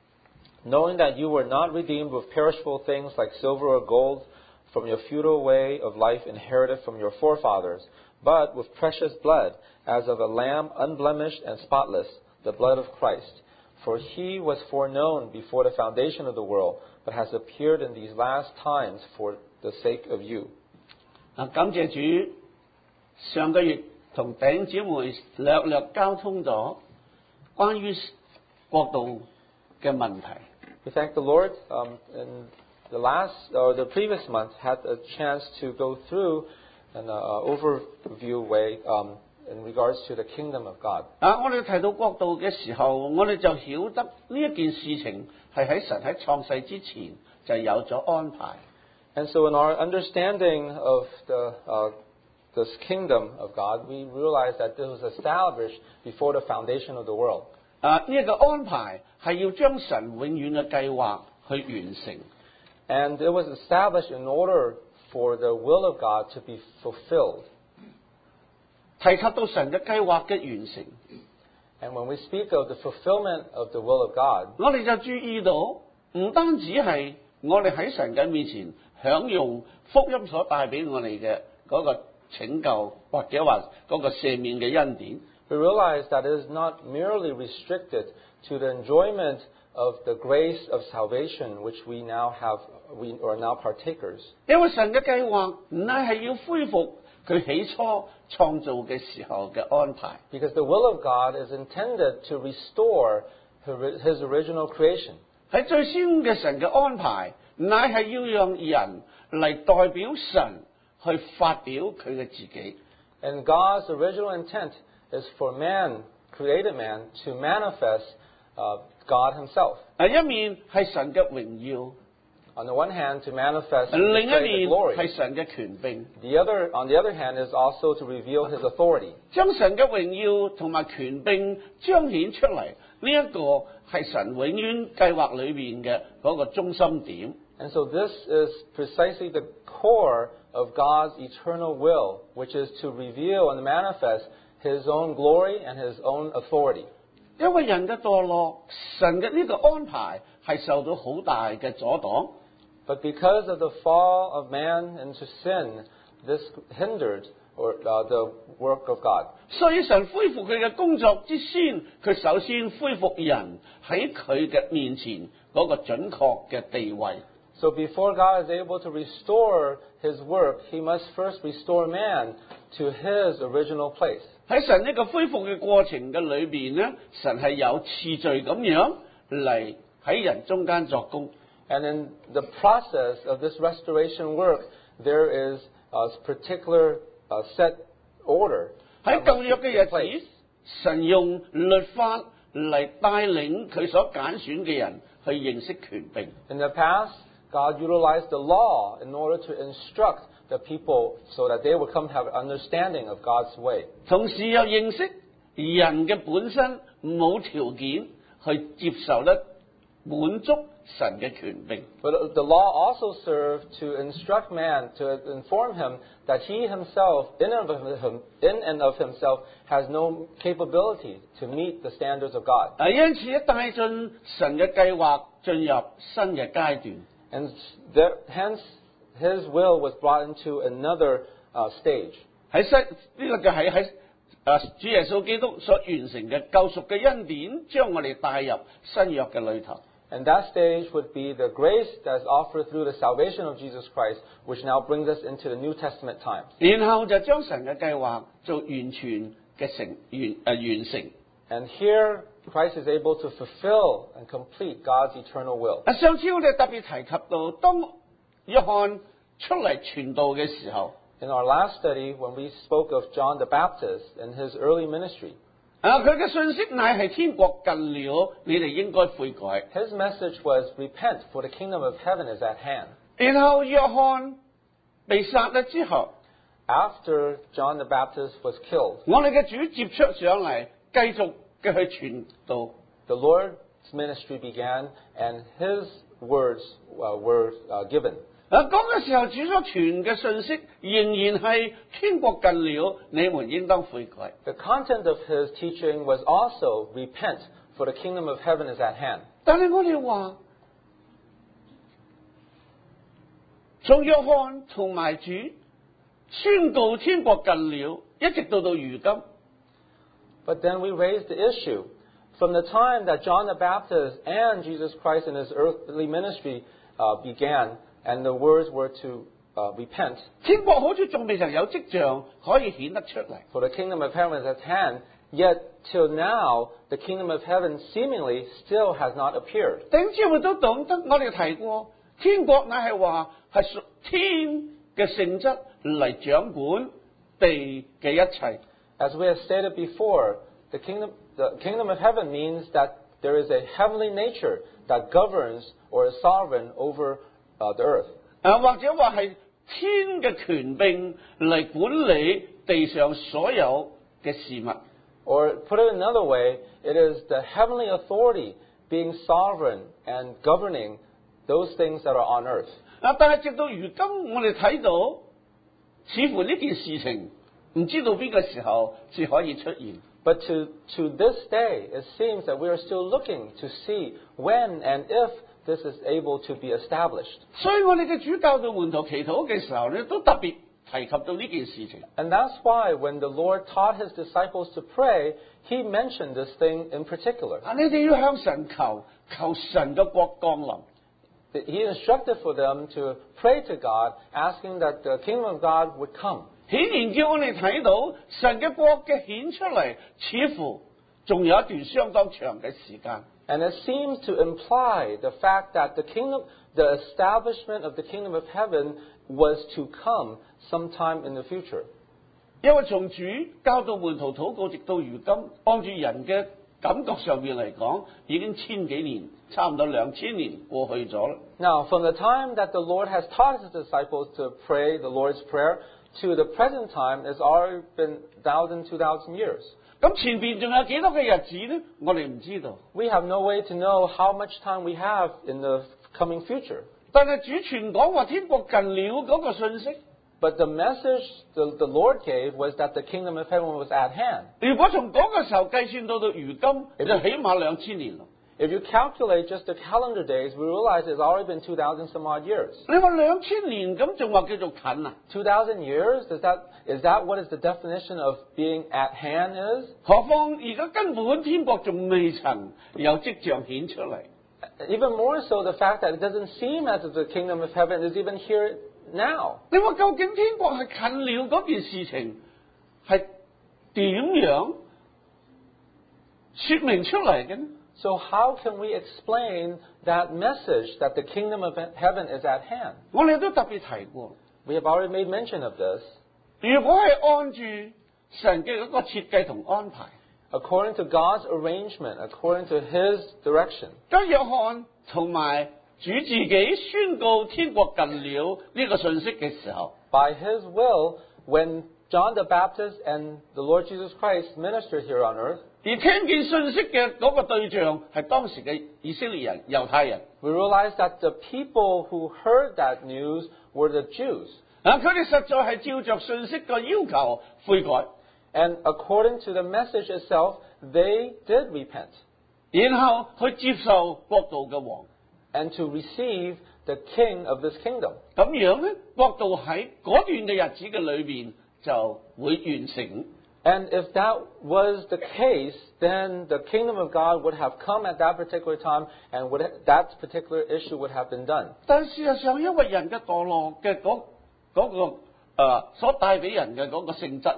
Knowing that you were not redeemed with perishable things like silver or gold from your futile way of life inherited from your forefathers, but with precious blood, as of a lamb unblemished and spotless, the blood of Christ. For he was foreknown before the foundation of the world, but has appeared in these last times for the sake of you. 啊，感謝主，上個月同弟兄姊妹略略交通咗關於國度嘅問題。 We thank the Lord. Um, in the last or the previous month, had a chance to go through an uh, overview way um, in regards to the kingdom of God. 啊，我哋提到國度嘅時候，我哋就曉得呢一件事情係喺神喺創世之前就有咗安排。 And so, in our understanding of the uh, this kingdom of God, we realize that this was established before the foundation of the world. 啊，呢一個安排係要將神永遠嘅計劃去完成。 And it was established in order for the will of God to be fulfilled. 提及到神嘅計劃嘅完成， And when we speak of the fulfillment of the will of God, 我哋就注意到，唔單止係我哋喺神嘅面前享用福音所帶俾我哋嘅嗰個拯救，或者話嗰個赦免嘅恩典。 we realize that it is not merely restricted to the enjoyment of the grace of salvation which we now have, we are now partakers. 因為神嘅計劃唔係係要恢復佢起初創造嘅時候嘅安排。 Because the will of God is intended to restore His original creation. 喺最先嘅神嘅安排，乃係要讓人嚟代表神去發表佢嘅自己。 And God's original intent is for man, created man, to manifest uh, God Himself. 啊，一面係神嘅榮耀， On the one hand, to manifest 另一 the 面 glory. 係神嘅權柄。 The other, on the other hand, is also to reveal His authority. 將神嘅榮耀同埋權柄彰顯出嚟，呢一個係神永遠計劃裏面嘅嗰個中心點。 And so this is precisely the core of God's eternal will, which is to reveal and manifest His own glory and His own authority. 因為人嘅墮落，神嘅呢個安排係受到好大嘅阻擋。 But because of the fall of man into sin, this hindered or uh, the work of God. 所以神恢復佢嘅工作之先，佢首先恢復人喺佢嘅面前嗰個準確嘅地位。 So before God is able to restore His work, He must first restore man to his original place. 喺神呢個恢復嘅過程嘅裏邊咧，神係有次序咁樣嚟喺人中間作工。 And in the process of this restoration work, there is a particular uh, set order. 喺舊約嘅日子，神用律法嚟帶領佢所揀選嘅人去認識權柄。 In the past, God utilized the law in order to instruct the people so that they would come to have an understanding of God's way. 同時又認識人嘅本身冇條件去接受得滿足神嘅權柄。 But the law also served to instruct man, to inform him that he himself, in and of, him, in and of himself, has no capability to meet the standards of God. 啊，因此一帶進神嘅計劃進入新嘅階段。 And there, hence, his will was brought into another uh, stage. 喺新呢個就係喺啊主耶穌基督所完成嘅救贖嘅恩典，將我哋帶入新約嘅裏頭。 And that stage would be the grace that is offered through the salvation of Jesus Christ, which now brings us into the New Testament times. 然後就將神嘅計劃做完全嘅成完誒、呃、完成。 And here, Christ is able to fulfill and complete God's eternal will. 啊，上次我哋特別提及到，當約翰出嚟傳道嘅時候， In our last study, when we spoke of John the Baptist and his early ministry, 啊，佢嘅信息乃係天國近了，你哋應該悔改。 his message was, repent, for the kingdom of heaven is at hand. 然後約翰被殺咗之後， After John the Baptist was killed, 我哋嘅主接出上嚟，繼續嘅去傳道。 the Lord's ministry began, and his words uh, were uh, given. 啊，嗰個時候主所傳嘅信息仍然係天國近了，你們應當悔改。 The content of his teaching was also, repent, for the kingdom of heaven is at hand. 但係我哋話，從約翰同埋主宣告天國近了，一直到到如今。 But then we raised the issue. From the time that John the Baptist and Jesus Christ in his earthly ministry uh, began, and the words were to uh, repent, 天國好似仲未曾有跡象可以顯得出嚟。 for the kingdom of heaven is at hand, yet till now, the kingdom of heaven seemingly still has not appeared. 頂知會都懂得，我哋提過，天國乃係話係屬天嘅性質嚟掌管地嘅一切。 As we have stated before, the kingdom, the kingdom of heaven means that there is a heavenly nature that governs or is sovereign over uh, the earth. 啊，或者話係天嘅權柄嚟管理地上所有嘅事物。 Or put it another way, it is the heavenly authority being sovereign and governing those things that are on earth. 啊，但係直到如今，我哋睇到，似乎呢件事情唔知道邊個時候至可以出現。 But to, to this day, it seems that we are still looking to see when and if this is able to be established. 所以我哋嘅主教導門徒祈禱嘅時候咧，都特別提及到呢件事情。 And that's why when the Lord taught his disciples to pray, he mentioned this thing in particular. 啊，你哋要向神求，求神嘅國降臨。 He instructed for them to pray to God, asking that the kingdom of God would come. 顯然叫我哋睇到神嘅國嘅顯出嚟，似乎仲有一段相當長嘅時間。 And it seems to imply the fact that the kingdom, the establishment of the kingdom of heaven was to come sometime in the future. 因為從主教導門徒禱告，直到如今，按住人嘅感覺上面嚟講，已經千幾年，差唔多兩千年過去咗啦。 Now, from the time that the Lord has taught his disciples to pray the Lord's Prayer to the present time, it's already been thousand, two thousand years. 咁前邊仲有幾多嘅日子呢？我哋唔知道。 We have no way to know how much time we have in the coming future. 但係主傳講話天國近了嗰個信息， But the message the, the Lord gave was that the kingdom of heaven was at hand. 如果從嗰個時候計算到到如今，就起碼兩千年咯。 If you calculate just the calendar days, we realize it's already been two thousand some odd years. 你話兩千年咁仲話叫做近啊？ two thousand years? Is that, is that what is the definition of being at hand is? 何況而家根本天國仲未曾有跡象顯出嚟。 Even more so, the fact that it doesn't seem as if the kingdom of heaven is even here now. 你話究竟天國係近了嗰件事情係點樣說明出嚟嘅呢？ So how can we explain that message that the kingdom of heaven is at hand? 我哋都特別提過， We have already made mention of this. 如果係按住神嘅嗰個設計同安排， According to God's arrangement, according to His direction, 當約翰同埋主自己宣告天國近了呢個信息嘅時候， by His will, when John the Baptist and the Lord Jesus Christ ministered here on earth, 而聽見信息嘅嗰個對象係當時嘅以色列人、猶太人。 we realize that the people who heard that news were the Jews. 啊，佢哋實在係照着信息嘅要求悔改， And according to the message itself, they did repent 然後去接受國度嘅王。 and to receive the king of this kingdom. 咁樣咧，國度喺嗰段嘅日子嘅裏邊就會完成。 And if that was the case, then the kingdom of God would have come at that particular time, and would, that particular issue would have been done. 但事實上，因為人嘅墮落嘅嗰嗰個誒、呃、所帶俾人嘅嗰個性質啊，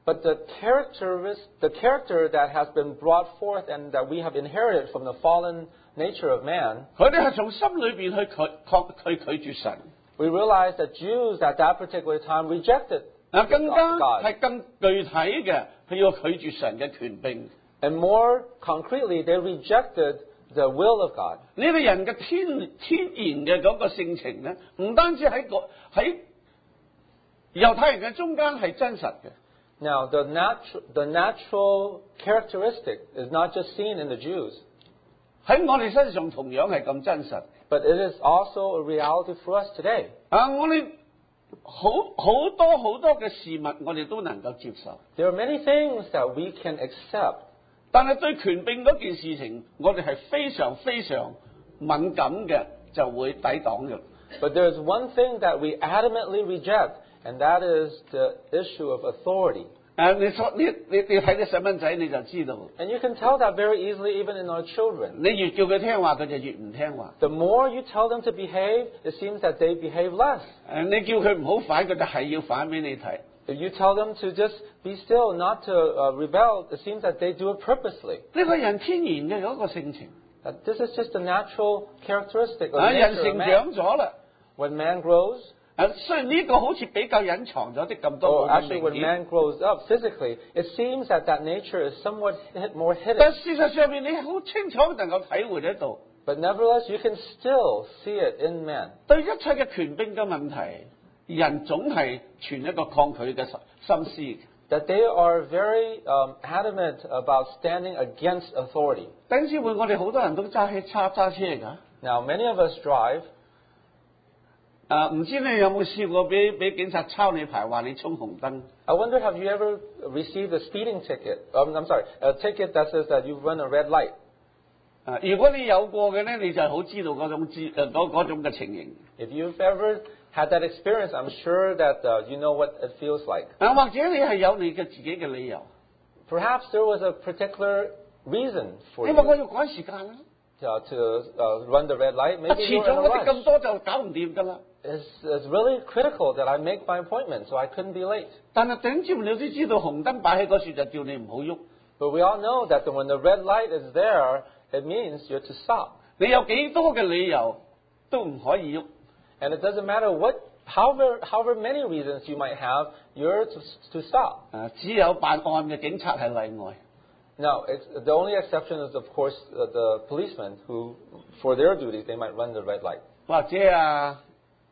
But the character, the character that has been brought forth and that we have inherited from the fallen nature of man, 佢哋係從心裏邊去拒抗去拒絕神。 we realize that Jews at that particular time rejected 嗱，更加 God. 係更具體嘅，佢要拒絕神嘅權柄。 And more concretely, they rejected the will of God. 呢啲人嘅天天然嘅嗰個性情咧，唔單止喺個喺猶太人嘅中間係真實嘅。 Now, the natural, the natural characteristic is not just seen in the Jews, 喺我哋身上同樣係咁真實。 but it is also a reality for us today. 啊，我哋好好多好多嘅事物，我哋都能夠接受。 There are many things that we can accept, 但係對權柄嗰件事情，我哋係非常非常敏感嘅，就會抵擋嘅。 but there is one thing that we adamantly reject, and that is the issue of authority. 誒、你所你你你睇啲細蚊仔你就知道， And you can tell that very easily even in our children. 你越叫佢聽話，佢就越唔聽話。 The more you tell them to behave, it seems that they behave less. 誒、你叫佢唔好反，佢就係要反俾你睇。 If you tell them to just be still, not to uh, rebel, it seems that they do it purposely. 呢個人天然嘅嗰個性情， That this is just a natural characteristic of 啊，人 nature of 成 man. 長咗啦。 When man grows, 誒、雖然呢個好似比較隱藏咗啲咁多 or 冇咁 actually 明 when 顯， man grows up physically, it seems that that nature is somewhat hid, more 但 hidden. 事實上面你好清楚能夠體會得到， But nevertheless, you can still see it in man. 對一切嘅權柄嘅問題，人總係存一個抗拒嘅心思。 That they are very um, adamant about standing against authority. 等於會我哋好多人都揸車揸揸車㗎。 Now, many of us drive. 啊，唔知你有冇試過俾俾警察抄你牌，話你衝紅燈？ I wonder, have you ever received a speeding ticket? Um, I'm sorry, a ticket that says that you've run a red light. 啊，如果你有過嘅咧，你就好知道嗰種知誒嗰嗰種嘅情形。 If you've ever had that experience, I'm sure that uh, you know what it feels like. 啊，或者你係有你嘅自己嘅理由， Perhaps there was a particular reason for 因為我 you 要趕時間啦。 uh, to uh, run the red light. 啊， Maybe 遲 you're 咗 in 嗰 a 啲咁 rush. 多就搞唔掂㗎啦。 It's, it's really critical that I make my appointment, so I couldn't be late. 但係頂尖你都知道紅燈擺喺嗰處就叫你唔好喐。 But we all know that when the red light is there, it means you're to stop. 你有幾多嘅理由都唔可以喐。 And it doesn't matter what, however, however many reasons you might have, you're to, to stop. 啊，只有辦案嘅警察係例外。 Now, it's, the only exception is, of course, uh, the policemen who, for their duties, they might run the red light. 或者啊，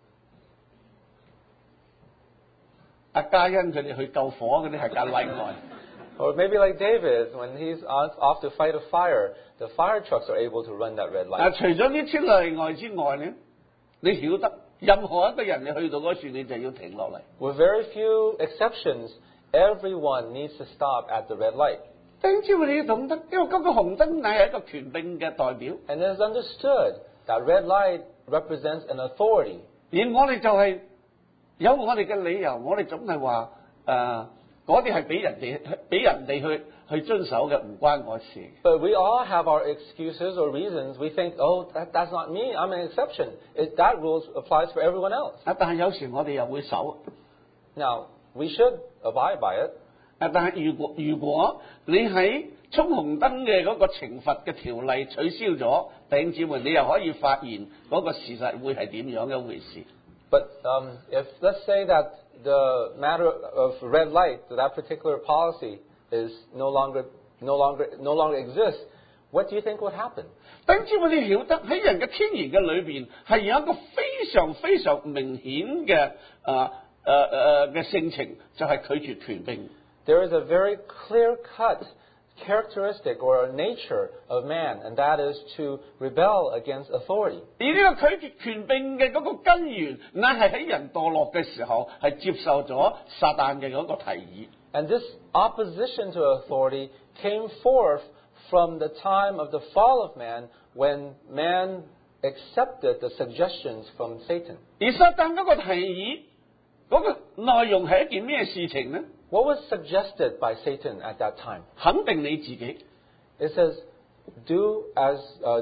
阿嘉欣佢哋去救火嗰啲係例外。 Or maybe like David, when he's off, off to fight a fire, the fire trucks are able to run that red 啊， light. 除咗呢啲例外之外咧，你曉得任何一個人你去到嗰處你就要停落嚟。 With very few exceptions, everyone needs to stop at the red light. 丁知你要懂得，因為嗰個紅燈乃係一個權柄嘅代表， And it is understood that red light represents an authority. 而我哋就係、有我哋嘅理由，我哋總係話誒嗰啲係俾人哋俾人哋去去遵守嘅，唔關我事。 But we all have our excuses or reasons. We think, oh, that, that's not me. I'm an exception. It, that rule applies for everyone else. 啊，但係有時我哋又會守。 Now, we should abide by it. 啊，但係如果如果你喺衝紅燈嘅嗰個懲罰嘅條例取消咗，弟兄姊妹，你又可以發現嗰個事實會係點樣嘅一回事。 But um, if, let's say that the matter of red light, that particular policy is no longer, no longer, no longer exists, what do you think would happen? 弟兄姊妹，你曉得喺人嘅天然嘅裏邊係有一個非常非常明顯嘅啊誒誒嘅性情，就係、是、拒絕權柄。 There is a very clear-cut characteristic or nature of man, and that is to rebel against authority. 而呢個拒絕權柄嘅嗰個根源，乃係喺人墮落嘅時候係接受咗撒旦嘅嗰個提議。 And this opposition to authority came forth from the time of the fall of man, when man accepted the suggestions from Satan. 而撒旦嗰個提議嗰、那個內容係一件咩事情呢？ What was suggested by Satan at that time? 肯定你自己。 It says, do as, uh,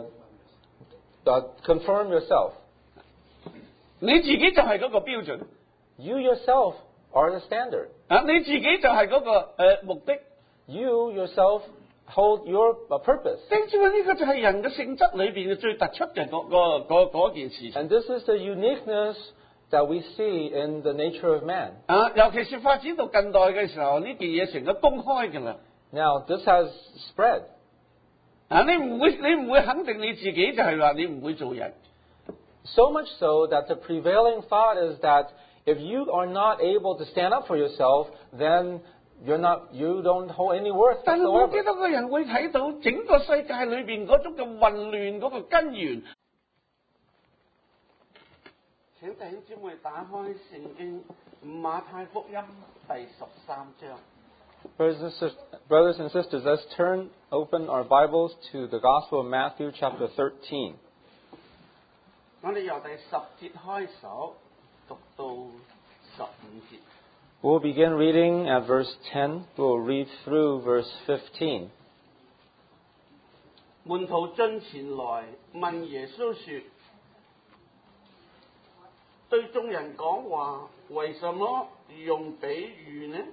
uh, confirm yourself. 你自己就係嗰個標準。 You yourself are the standard. 啊，你自己就係嗰、個誒、呃目的。 You yourself hold your uh, purpose. 正知呢個就係人嘅性質裏邊嘅最突出嘅嗰、個嗰嗰件事情。 And this is the uniqueness that we see in the nature of man. 啊，尤其是發展到近代嘅時候，呢件嘢成咗公開嘅啦。 Now, this has spread. 啊，你唔會你唔會肯定你自己就係話你唔會做人。 So much so that the prevailing thought is that if you are not able to stand up for yourself, then you're not, you don't hold any worth 但係我 whatsoever. 幾多個人會睇到整個世界裏邊嗰種嘅混亂嗰個根源。請弟兄姊妹打開聖經馬太福音第十三章。 Brothers and, sis- brothers and sisters, let's turn open our Bibles to the Gospel of Matthew, chapter thirteen. 我哋由第十節開首讀到十五節。 We'll begin reading at verse ten. We'll read through verse fifteen. 門徒進前來問耶穌說：對眾人講話，為什麼用比喻呢？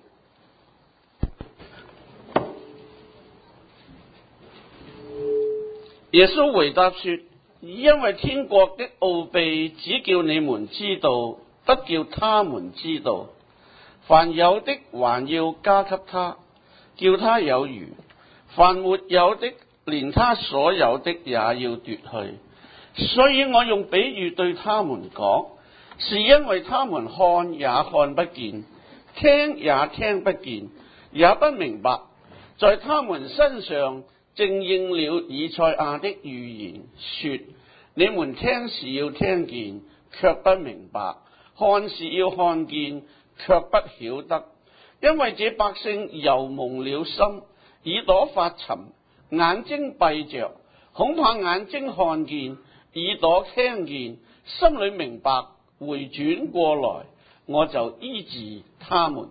耶穌回答說：因為天國的奧秘只叫你們知道，不叫他們知道。凡有的還要加給他，叫他有餘；凡沒有的，連他所有的也要奪去。所以我用比喻對他們講，是因為他們看也看不見，聽也聽不見，也不明白，在他們身上正應了以賽亞的預言，說：你們聽是要聽見，卻不明白；看是要看見，卻不曉得。因為這百姓油蒙了心，耳朵發沉，眼睛閉着，恐怕眼睛看見，耳朵聽見，心裏明白，回轉過來，我就醫治他們。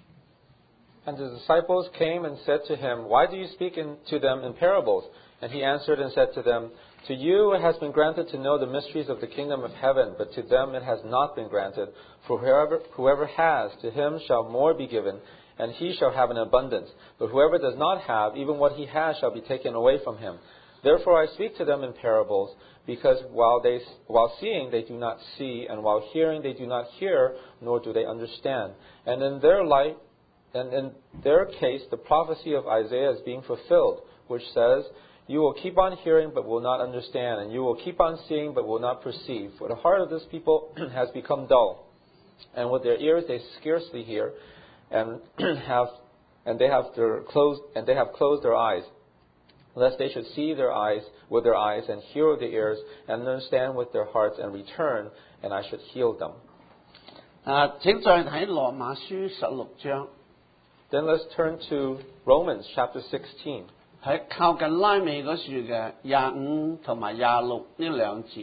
And the disciples came and said to him, Why do you speak in, to them in parables? And he answered and said to them, To you it has been granted to know the mysteries of the kingdom of heaven, but to them it has not been granted. For whoever, whoever has, to him shall more be given, and he shall have an abundance. But whoever does not have, even what he has shall be taken away from him. Therefore I speak to them in parables, because while, they, while seeing they do not see, and while hearing they do not hear, nor do they understand. And in their light, and in their case, the prophecy of Isaiah is being fulfilled, which says, You will keep on hearing, but will not understand, and you will keep on seeing, but will not perceive. For the heart of this people has become dull, and with their ears they scarcely hear, and have, and they have their closed, and they have closed their eyes, lest they should see their eyes with their eyes, and hear with their ears, and understand with their hearts, and return, and I should heal them. 啊，請再睇羅馬書十六章。 Then let's turn to Romans chapter sixteen. 喺靠近拉尾嗰處嘅廿五同埋廿六呢兩節。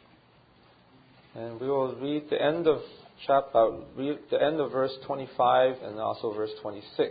And we will read the end of chapter, uh, read the end of verse twenty-five and also verse twenty-six.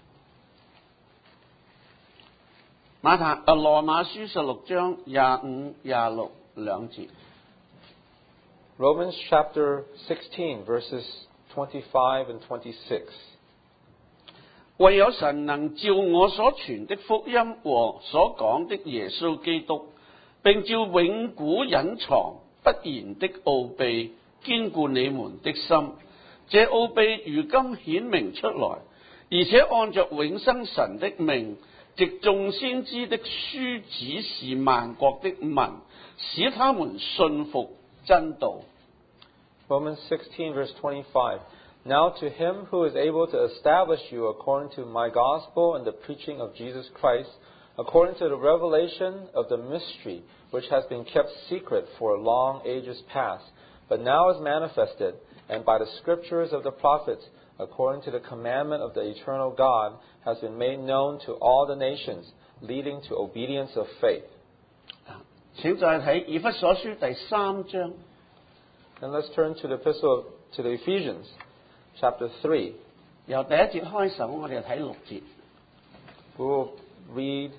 馬太啊，羅馬書十六章廿五、廿六兩節。 Romans chapter sixteen, verses twenty-five and twenty-six. 唯有神能照我所傳的福音和所講的耶穌基督，並照永古隱藏不言的奧秘，堅固你們的心。這奧秘如今顯明出來，而且按着永生神的命，藉眾先知的書指示萬國的民，使他們信服真道。 Romans sixteen, verse twenty-five. Now to him who is able to establish you according to my gospel and the preaching of Jesus Christ, according to the revelation of the mystery which has been kept secret for long ages past, but now is manifested, and by the scriptures of the prophets, according to the commandment of the eternal God, has been made known to all the nations, leading to obedience of faith. 請再睇以弗所書第三章。 And let's turn to the epistle to the Ephesians, chapter three. 由第一節開首，我哋睇六節。 We will read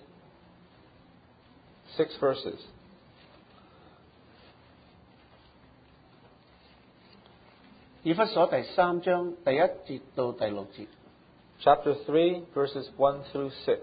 six verses. 以弗所第三章第一節到第六節。 Chapter three, verses one through six.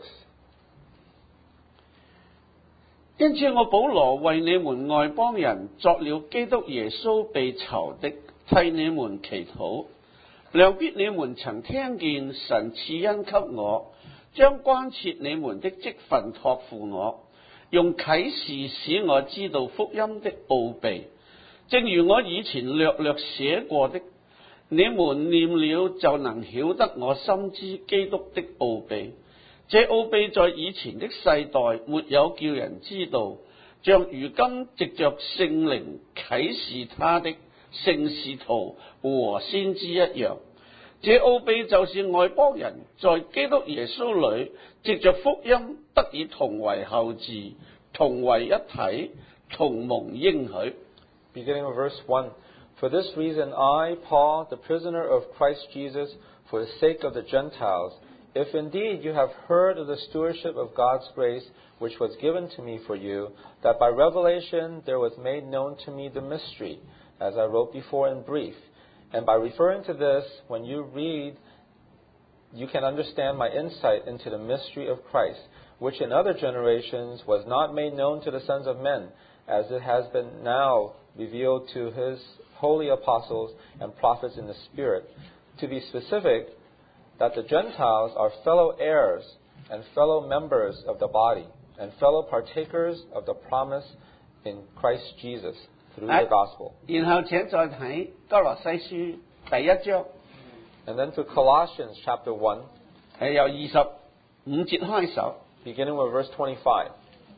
因此我保羅為你們外邦人作了基督耶穌被囚的，替你們祈禱。諒必你們曾聽見神賜恩給我，將關切你們的職分託付我，用啟示使我知道福音的奧秘，正如我以前略略寫過的，你們念了就能曉得我深知基督的奧秘。這奧秘在以前的世代沒有叫人知道，像如今藉着聖靈啟示他的聖使徒和先知一樣。這奧秘就是外邦人在基督耶穌裏藉着福音得以同為後嗣，同為一體，同蒙應許。 Beginning with verse one. For this reason I, Paul, the prisoner of Christ Jesus, for the sake of the Gentiles, if indeed you have heard of the stewardship of God's grace, which was given to me for you, that by revelation there was made known to me the mystery, as I wrote before in brief. And by referring to this, when you read, you can understand my insight into the mystery of Christ, which in other generations was not made known to the sons of men, as it has been now revealed to his holy apostles and prophets in the Spirit. To be specific, that the Gentiles are fellow heirs and fellow members of the body, and fellow partakers of the promise in Christ Jesus through the gospel. 然後請再睇哥羅西書第一章， And then to Colossians chapter one, 係由二十五節開首。 beginning with verse twenty-five.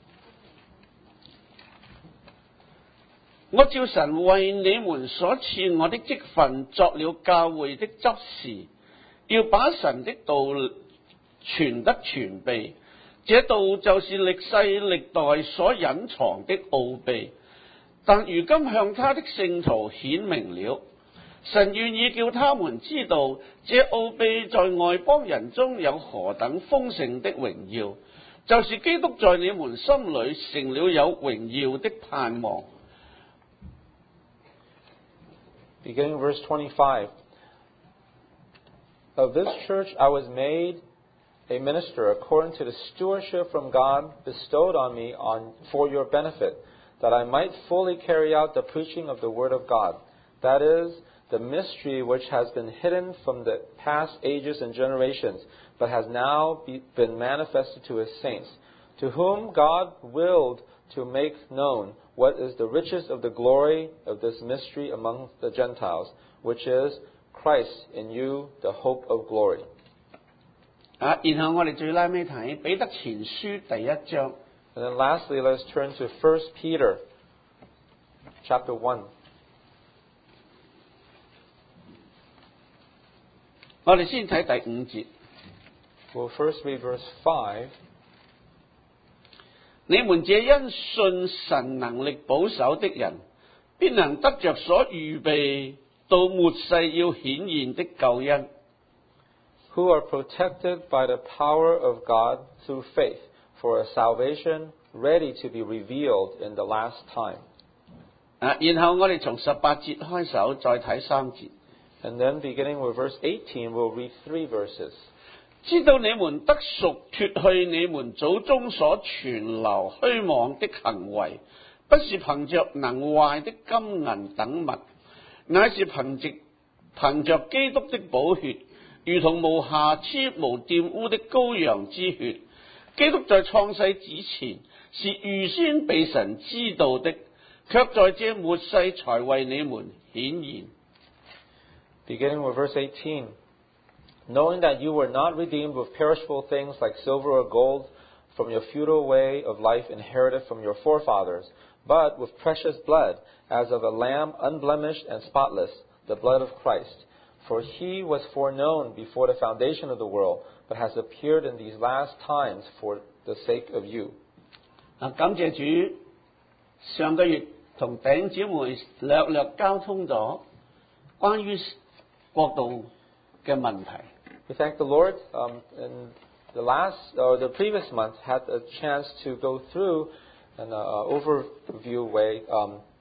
我照神為你們所賜我的職分作了教會的執事，要把神的道傳得全備。這道就是歷世歷代所隱藏的奧秘，但如今向他的聖徒顯明了。神願意叫他們知道，這奧秘在外邦人中有何等豐盛的榮耀，就是基督在你們心裏成了有榮耀的盼望。 Beginning verse twenty-five. Of this church I was made a minister according to the stewardship from God bestowed on me on, for your benefit, that I might fully carry out the preaching of the word of God. That is, the mystery which has been hidden from the past ages and generations, but has now be, been manifested to his saints, to whom God willed to make known what is the riches of the glory of this mystery among the Gentiles, which is Christ in you, the hope of glory. 啊，然後我哋最拉尾睇彼得前書第一章。 And then lastly, let's turn to First Peter chapter one. 我哋先睇第五節。 We'll first read verse five. 你們這因信神能力保守的人，必能得着所預備到末世要顯現的救恩。 Who are protected by the power of God through faith for a salvation ready to be revealed in the last time. 啊，然後我哋從十八節開首，再睇三節。 And then beginning with verse eighteen, we'll read three verses. 知道你們得贖脱去你們祖宗所存留虛妄的行為，不是憑着能壞的金銀等物，乃是憑着憑着基督的寶血，如同無瑕疵無玷污的羔羊之血。基督在創世之前是預先被神知道的，卻在這末世才為你們顯現。 Beginning with verse eighteen. Knowing that you were not redeemed with perishable things like silver or gold from your futile way of life inherited from your forefathers, but with precious blood, as of a lamb unblemished and spotless, the blood of Christ. For he was foreknown before the foundation of the world, but has appeared in these last times for the sake of you. 啊，感謝主，上個月同弟兄姊妹略略交通咗關於國度嘅問題。 We thank the Lord. Um, in the last or the previous month, had a chance to go through an uh, overview way um,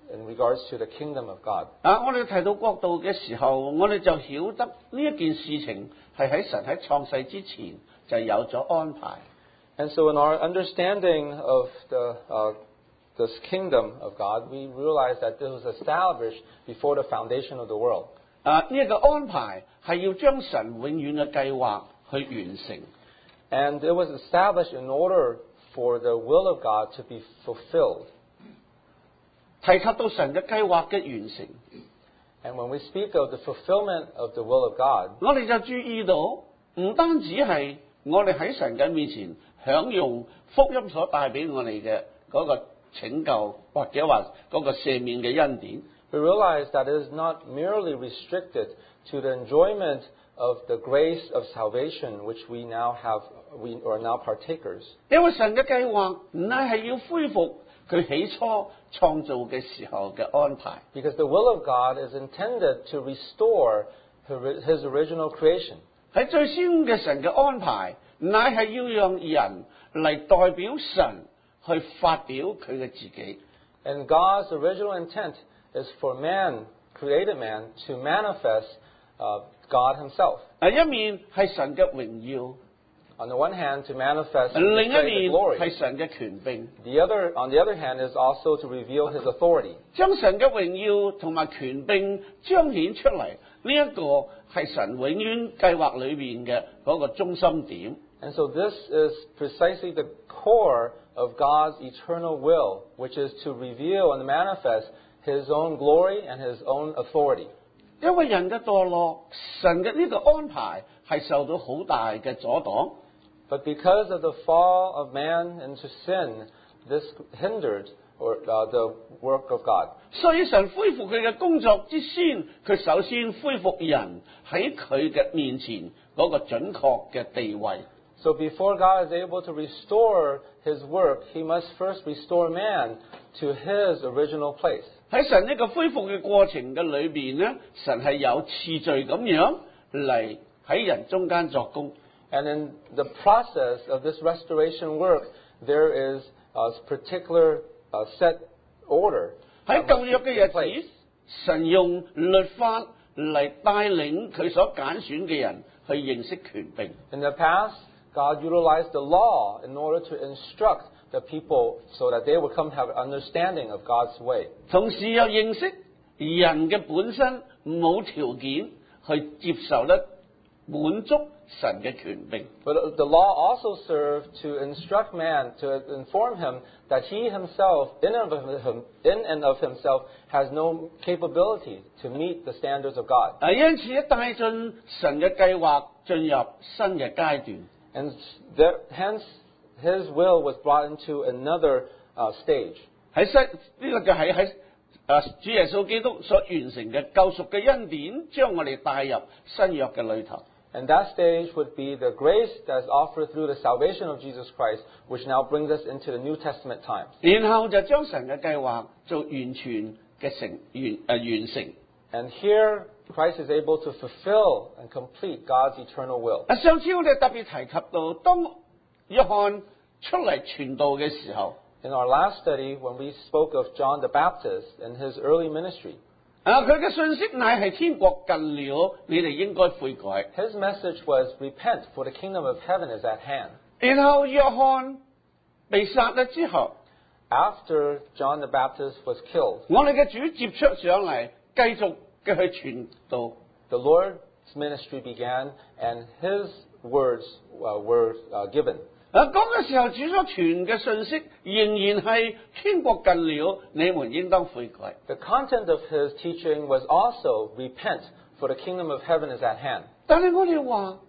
in regards to the kingdom of God. 啊，我哋提到國度嘅時候，我哋就曉得呢一件事情係喺神喺創世之前就有咗安排。 And so in our understanding of the uh, this kingdom of God, we realize that this was established before the foundation of the world. 啊，呢一個安排係要將神永遠嘅計劃去完成。 And it was established in order for the will of God to be fulfilled. 提及到神嘅計劃嘅完成， And when we speak of the fulfillment of the will of God, 我哋就注意到，唔單止係我哋喺神嘅面前享用福音所帶俾我哋嘅嗰個拯救，或者話嗰個赦免嘅恩典。 we realize that it is not merely restricted to the enjoyment of the grace of salvation which we now have, we are now partakers. 因為神嘅計劃唔係係要恢復佢起初創造嘅時候嘅安排。 Because the will of God is intended to restore His original creation. 喺最先嘅神嘅安排，乃係要讓人嚟代表神去發表佢嘅自己。 And God's original intent is for man, created man, to manifest uh, God Himself. 啊，一面係神嘅榮耀， On the one hand, to manifest and 另一 display 面 the glory. 係神嘅權柄。 The other, on the other hand, is also to reveal His authority. 將神嘅榮耀同埋權柄彰顯出嚟，呢、一個係神永遠計劃裏面嘅嗰個中心點。 And so this is precisely the core of God's eternal will, which is to reveal and manifest His own glory and His own authority. 因為人嘅墮落，神嘅呢個安排係受到好大嘅阻擋。 But because of the fall of man into sin, this hindered or uh, the work of God. 所以神恢復佢嘅工作之先，佢首先恢復人喺佢嘅面前嗰個準確嘅地位。 So before God is able to restore His work, He must first restore man to his original place. 喺神呢個恢復嘅過程嘅裏邊咧，神係有次序咁樣嚟喺人中間作工。 And in the process of this restoration work, there is a particular uh, set order. 喺舊約嘅日子，神用律法嚟帶領佢所揀選嘅人去認識權柄。 In the past, God utilized the law in order to instruct the people so that they would come to have an understanding of God's way. 同時又認識人嘅本身冇條件去接受得滿足神嘅權柄。 But the law also served to instruct man, to inform him that he himself, in and of, him, in and of himself, has no capability to meet the standards of God. 啊，因此一帶進神嘅計劃進入新嘅階段。 And there, hence, his will was brought into another uh, stage. 喺新呢個就係喺啊主耶穌基督所完成嘅救贖嘅恩典，將我哋帶入新約嘅裏頭。 And that stage would be the grace that is offered through the salvation of Jesus Christ, which now brings us into the New Testament times. 然後就將神嘅計劃做完全嘅成完誒、呃、完成。 And here, Christ is able to fulfill and complete God's eternal will. 啊，上次我哋特別提及到，當約翰出嚟傳道嘅時候， In our last study, when we spoke of John the Baptist and his early ministry, 啊，佢嘅信息乃係天國近了，你哋應該悔改。 his message was, repent, for the kingdom of heaven is at hand. 然後約翰被殺咗之後， After John the Baptist was killed, 我哋嘅主接出上嚟，繼續嘅去傳道。 the Lord's ministry began, and his words uh, were uh, given. 啊，嗰個時候主所傳嘅信息仍然係天國近了，你們應當悔改。 The content of his teaching was also, repent, for the kingdom of heaven is at hand. 但係我哋話，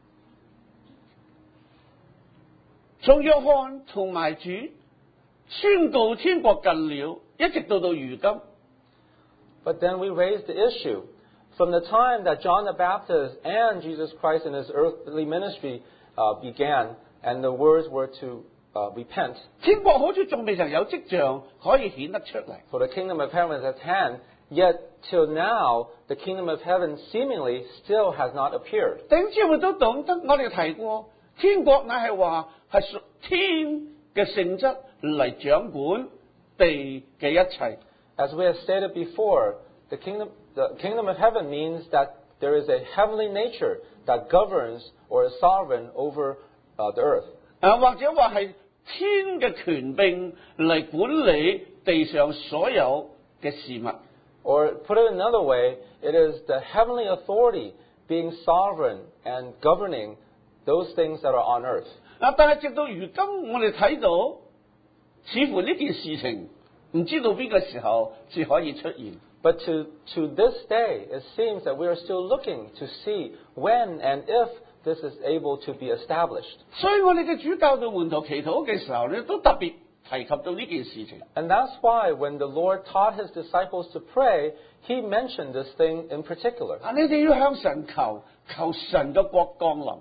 從約翰同埋主宣告天國近了，一直到到如今。 But then we raised the issue. From the time that John the Baptist and Jesus Christ in his earthly ministry uh, began, and the words were to uh, repent, 天國好似仲未曾有跡象可以顯得出嚟。 for the kingdom of heaven is at hand, yet till now, the kingdom of heaven seemingly still has not appeared. 弟兄姊妹都懂得，我哋提過，天國乃係話係屬天嘅性質嚟掌管地嘅一切。 As we have stated before, the kingdom, the kingdom of heaven means that there is a heavenly nature that governs or is sovereign over uh, the earth. 啊，或者話係天嘅權柄嚟管理地上所有嘅事物。 Or put it another way, it is the heavenly authority being sovereign and governing those things that are on earth. 啊，但係直到如今，我哋睇到，似乎呢件事情唔知道邊個時候至可以出現。 But to, to this day, it seems that we are still looking to see when and if this is able to be established. 所以我哋嘅主教導門徒祈禱嘅時候咧，都特別提及到呢件事情。 And that's why when the Lord taught his disciples to pray, he mentioned this thing in particular. 啊，你哋要向神求，求神嘅國降臨。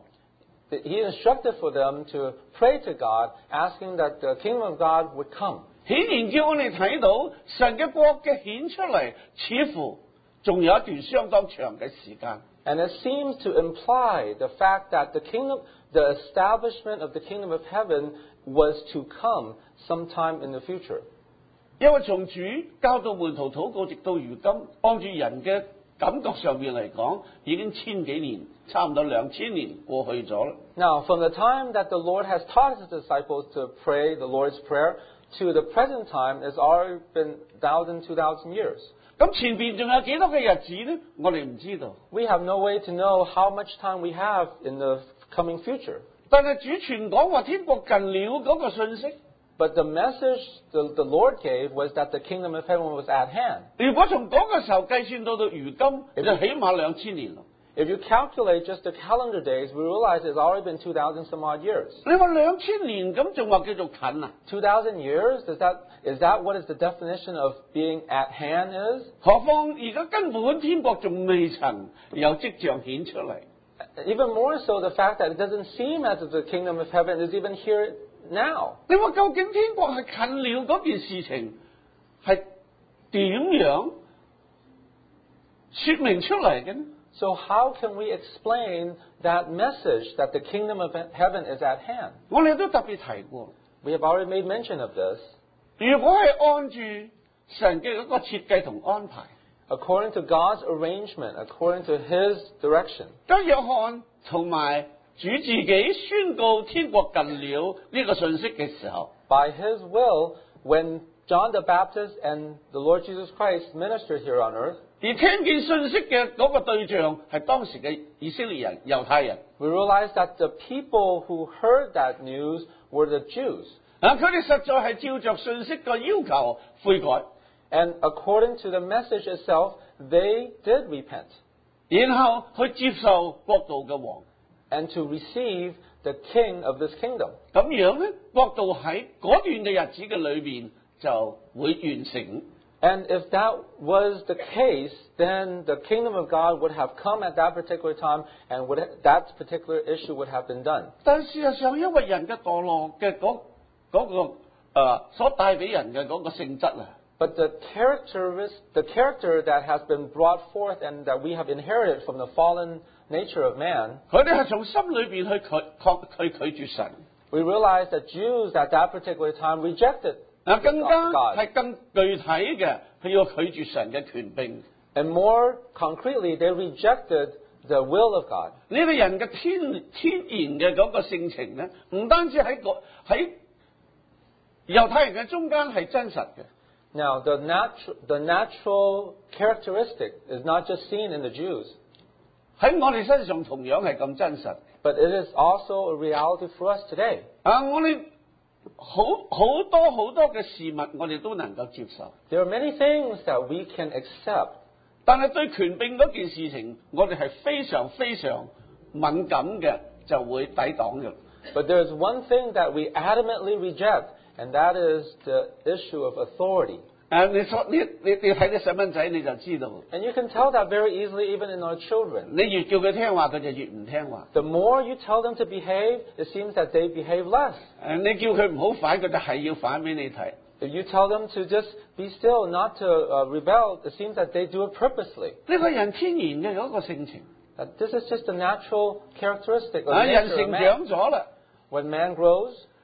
He instructed for them to pray to God, asking that the kingdom of God would come. 顯然叫我哋睇到神嘅國嘅顯出嚟，似乎仲有一段相當長嘅時間。 And it seems to imply the fact that the kingdom, the establishment of the kingdom of heaven was to come sometime in the future. 因為從主教導門徒禱告，直到如今，按住人嘅感覺上面嚟講，已經千幾年，差唔多兩千年過去咗啦。 Now, from the time that the Lord has taught his disciples to pray the Lord's Prayer to the present time, it's already been thousand, two thousand years. 咁前邊仲有幾多嘅日子呢？我哋唔知道。 We have no way to know how much time we have in the coming future. 但係主傳講話天國近了嗰個信息， But the message the, the Lord gave was that the kingdom of heaven was at hand. 如果從嗰個時候計算到到如今，就起碼兩千年咯。 If you calculate just the calendar days, we realize it's already been two thousand some odd years. 你話兩千年咁仲話叫做近啊？ two thousand years, is that, is that what is the definition of being at hand is? 何況而家根本天國仲未曾有跡象顯出嚟。 Even more so, the fact that it doesn't seem as if the kingdom of heaven is even here now. 你話究竟天國係近了嗰件事情係點樣說明出嚟嘅呢？ So how can we explain that message that the kingdom of heaven is at hand? 我哋都特別提過， We have already made mention of this. 如果係按住神嘅嗰個設計同安排， According to God's arrangement, according to His direction, 當約翰同埋主自己宣告天國近了呢個信息嘅時候， by His will, when John the Baptist and the Lord Jesus Christ ministered here on earth, 而聽見信息嘅嗰個對象係當時嘅以色列人、猶太人。 we realize that the people who heard that news were the Jews. 啊，佢哋實在係照着信息嘅要求悔改， And according to the message itself, they did repent 然後去接受國度嘅王。 and to receive the king of this kingdom. 咁樣咧，國度喺嗰段嘅日子嘅裏邊就會完成。 And if that was the case, then the kingdom of God would have come at that particular time and would, that particular issue would have been done. 但事實上，因為人嘅墮落嘅嗰嗰個誒、呃、所帶俾人嘅嗰個性質啊， But the character, the character that has been brought forth and that we have inherited from the fallen nature of man, 佢哋係從心裏邊去拒抗去拒絕神。 we realize that Jews at that particular time rejected 嗱，更加 God. 係更具體嘅，佢要拒絕神嘅權柄。 And more concretely, they rejected the will of God. 呢個人嘅天天然嘅嗰個性情咧，唔單止喺個喺猶太人嘅中間係真實嘅。 Now, the natural, the natural characteristic is not just seen in the Jews, 喺我哋身上同樣係咁真實。 but it is also a reality for us today. 啊，我哋好好多好多嘅事物，我哋都能夠接受， There are many things that we can accept, 但係對權柄嗰件事情，我哋係非常非常敏感嘅，就會抵擋嘅。 but there is one thing that we adamantly reject, and that is the issue of authority. 誒、你所你你你睇啲細蚊仔你就知道， And you can tell that very easily even in our children. 你越叫佢聽話，佢就越唔聽話。 The more you tell them to behave, it seems that they behave less. 誒、你叫佢唔好反，佢就係要反俾你睇。 If you tell them to just be still, not to uh, rebel, it seems that they do it purposely. 呢個人天然嘅嗰個性情， That this is just a natural characteristic of 啊， the 人 nature of 成 man. 長咗啦， When man grows, 誒、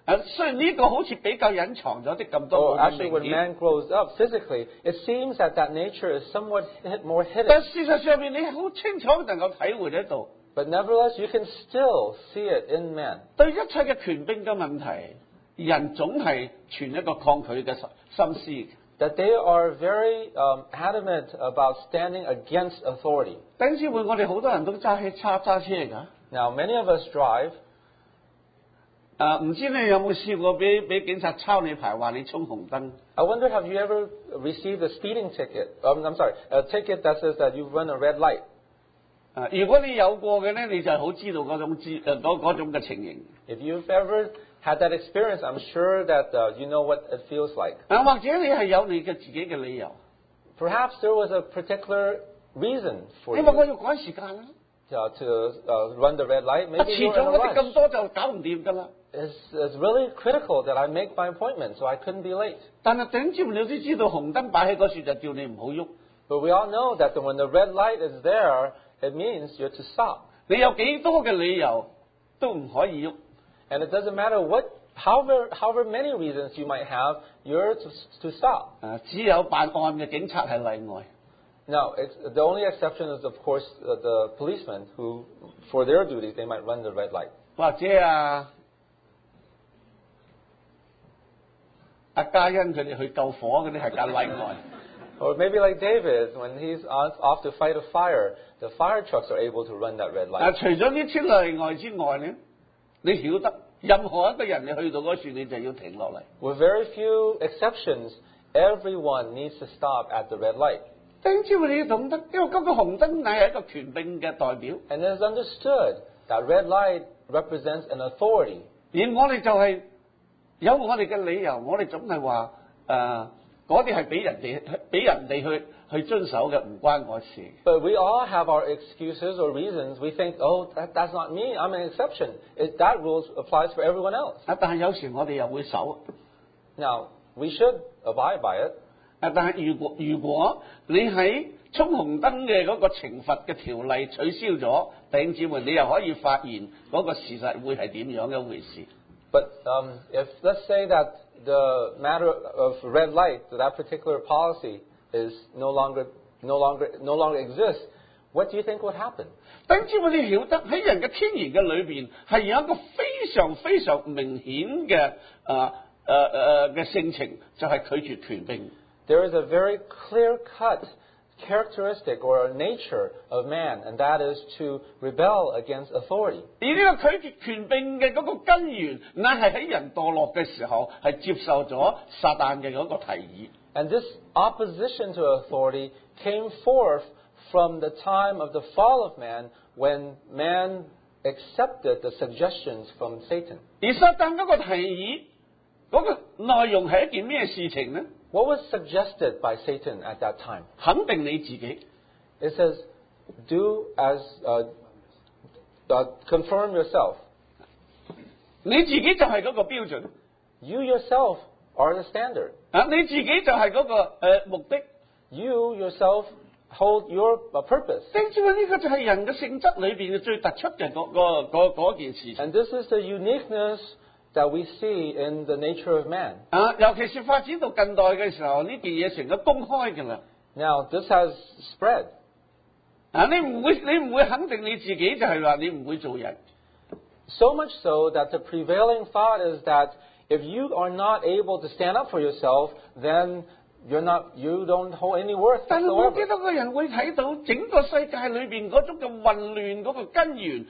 啊，雖然呢個好似比較隱藏咗啲咁 Or 多冇咁 actually, 明 when 顯， man grows up physically, it seems that that nature is somewhat hid- more 但 hidden. 事實上面你好清楚能夠體會得到， But nevertheless, you can still see it in man. 對一切嘅權柄嘅問題，人總係存一個抗拒嘅心思。 That they are very um, adamant about standing against authority. 弟兄姊妹，我哋好多人都揸車揸揸車㗎。 Now, many of us drive. 啊，唔知你有冇試過俾俾警察抄你牌，話你衝紅燈？ I wonder, have you ever received a speeding ticket? Um, I'm sorry, a ticket that says that you run a red light. 啊，如果你有過嘅咧，你就好知道嗰種知誒嗰嗰種嘅情形。 If you've ever had that experience, I'm sure that uh, you know what it feels like. 啊，或者你係有你嘅自己嘅理由， Perhaps there was a particular reason for 因為我 you 要趕時間啦， uh, to uh, run the red light. 啊 Maybe 遲 you're 咗 in a 嗰啲咁 rush. 多就搞唔掂㗎啦。 It's, it's really critical that I make my appointment, so I couldn't be late. 但係頂朝你都知道紅燈擺喺嗰處就叫你唔好喐， But we all know that when the red light is there, it means you're to stop. 你有幾多嘅理由都唔可以喐。 And it doesn't matter what, however, however many reasons you might have, you're to, to stop. 啊，只有辦案嘅警察係例外。 Now, it's, the only exception is, of course, uh, the policemen who, for their duties, they might run the red light. 或者啊，阿嘉欣佢哋去救火嗰啲係隔例外。 Or maybe like David, when he's off, off to fight a fire, the fire trucks are able to run that red 啊， light. 除咗呢啲例外之外咧，你曉得任何一個人你去到嗰處你就要停落嚟。 With very few exceptions, everyone needs to stop at the red light. 丁朝你要懂得，因為嗰個紅燈乃係一個權柄嘅代表， And it is understood that red light represents an authority. 而我哋就係有我哋嘅理由，我哋總係話誒嗰啲係俾人哋俾人哋去去遵守嘅，唔關我事。 But we all have our excuses or reasons. We think, oh, that, that's not me. I'm an exception. It, that rule applies for everyone else. 啊，但係有時我哋又會守。 Now, we should abide by it. 啊，但係如果如果你喺衝紅燈嘅嗰個懲罰嘅條例取消咗，弟兄姊妹，你又可以發現嗰個事實會係點樣嘅一回事。 But um, if let's say that the matter of red light, that particular policy is no longer, no longer, no longer exists, what do you think would happen? 弟兄姊妹，你曉得喺人嘅天然嘅裏邊係有一個非常非常明顯嘅誒誒誒嘅性情，就係、拒絕權柄。 There is a very clear-cut characteristic or a nature of man, and that is to rebel against authority. 而呢個拒絕權柄嘅嗰個根源，乃係喺人墮落嘅時候係接受咗撒旦嘅嗰個提議。 And this opposition to authority came forth from the time of the fall of man, when man accepted the suggestions from Satan. 而撒旦嗰個提議嗰、個內容係一件咩事情呢？ What was suggested by Satan at that time? 肯定你自己。 It says, do as, uh, uh, confirm yourself. 你自己就係嗰個標準， You yourself are the standard. 啊，你自己就係嗰、個誒、呃目的。 You yourself hold your uh, purpose. 正知呢個就係人嘅性質裏邊嘅最突出嘅嗰、個嗰嗰件事情。 And this is the uniqueness that we see in the nature of man. 啊，尤其是發展到近代嘅時候，呢件嘢成咗公開嘅啦。 Now, this has spread. 啊，你唔會你唔會肯定你自己就係話你唔會做人。 So much so that the prevailing thought is that if you are not able to stand up for yourself, then you're not, you don't hold any worth 但係我幾 whatsoever. 多個人會睇到整個世界裏邊嗰種嘅混亂嗰個根源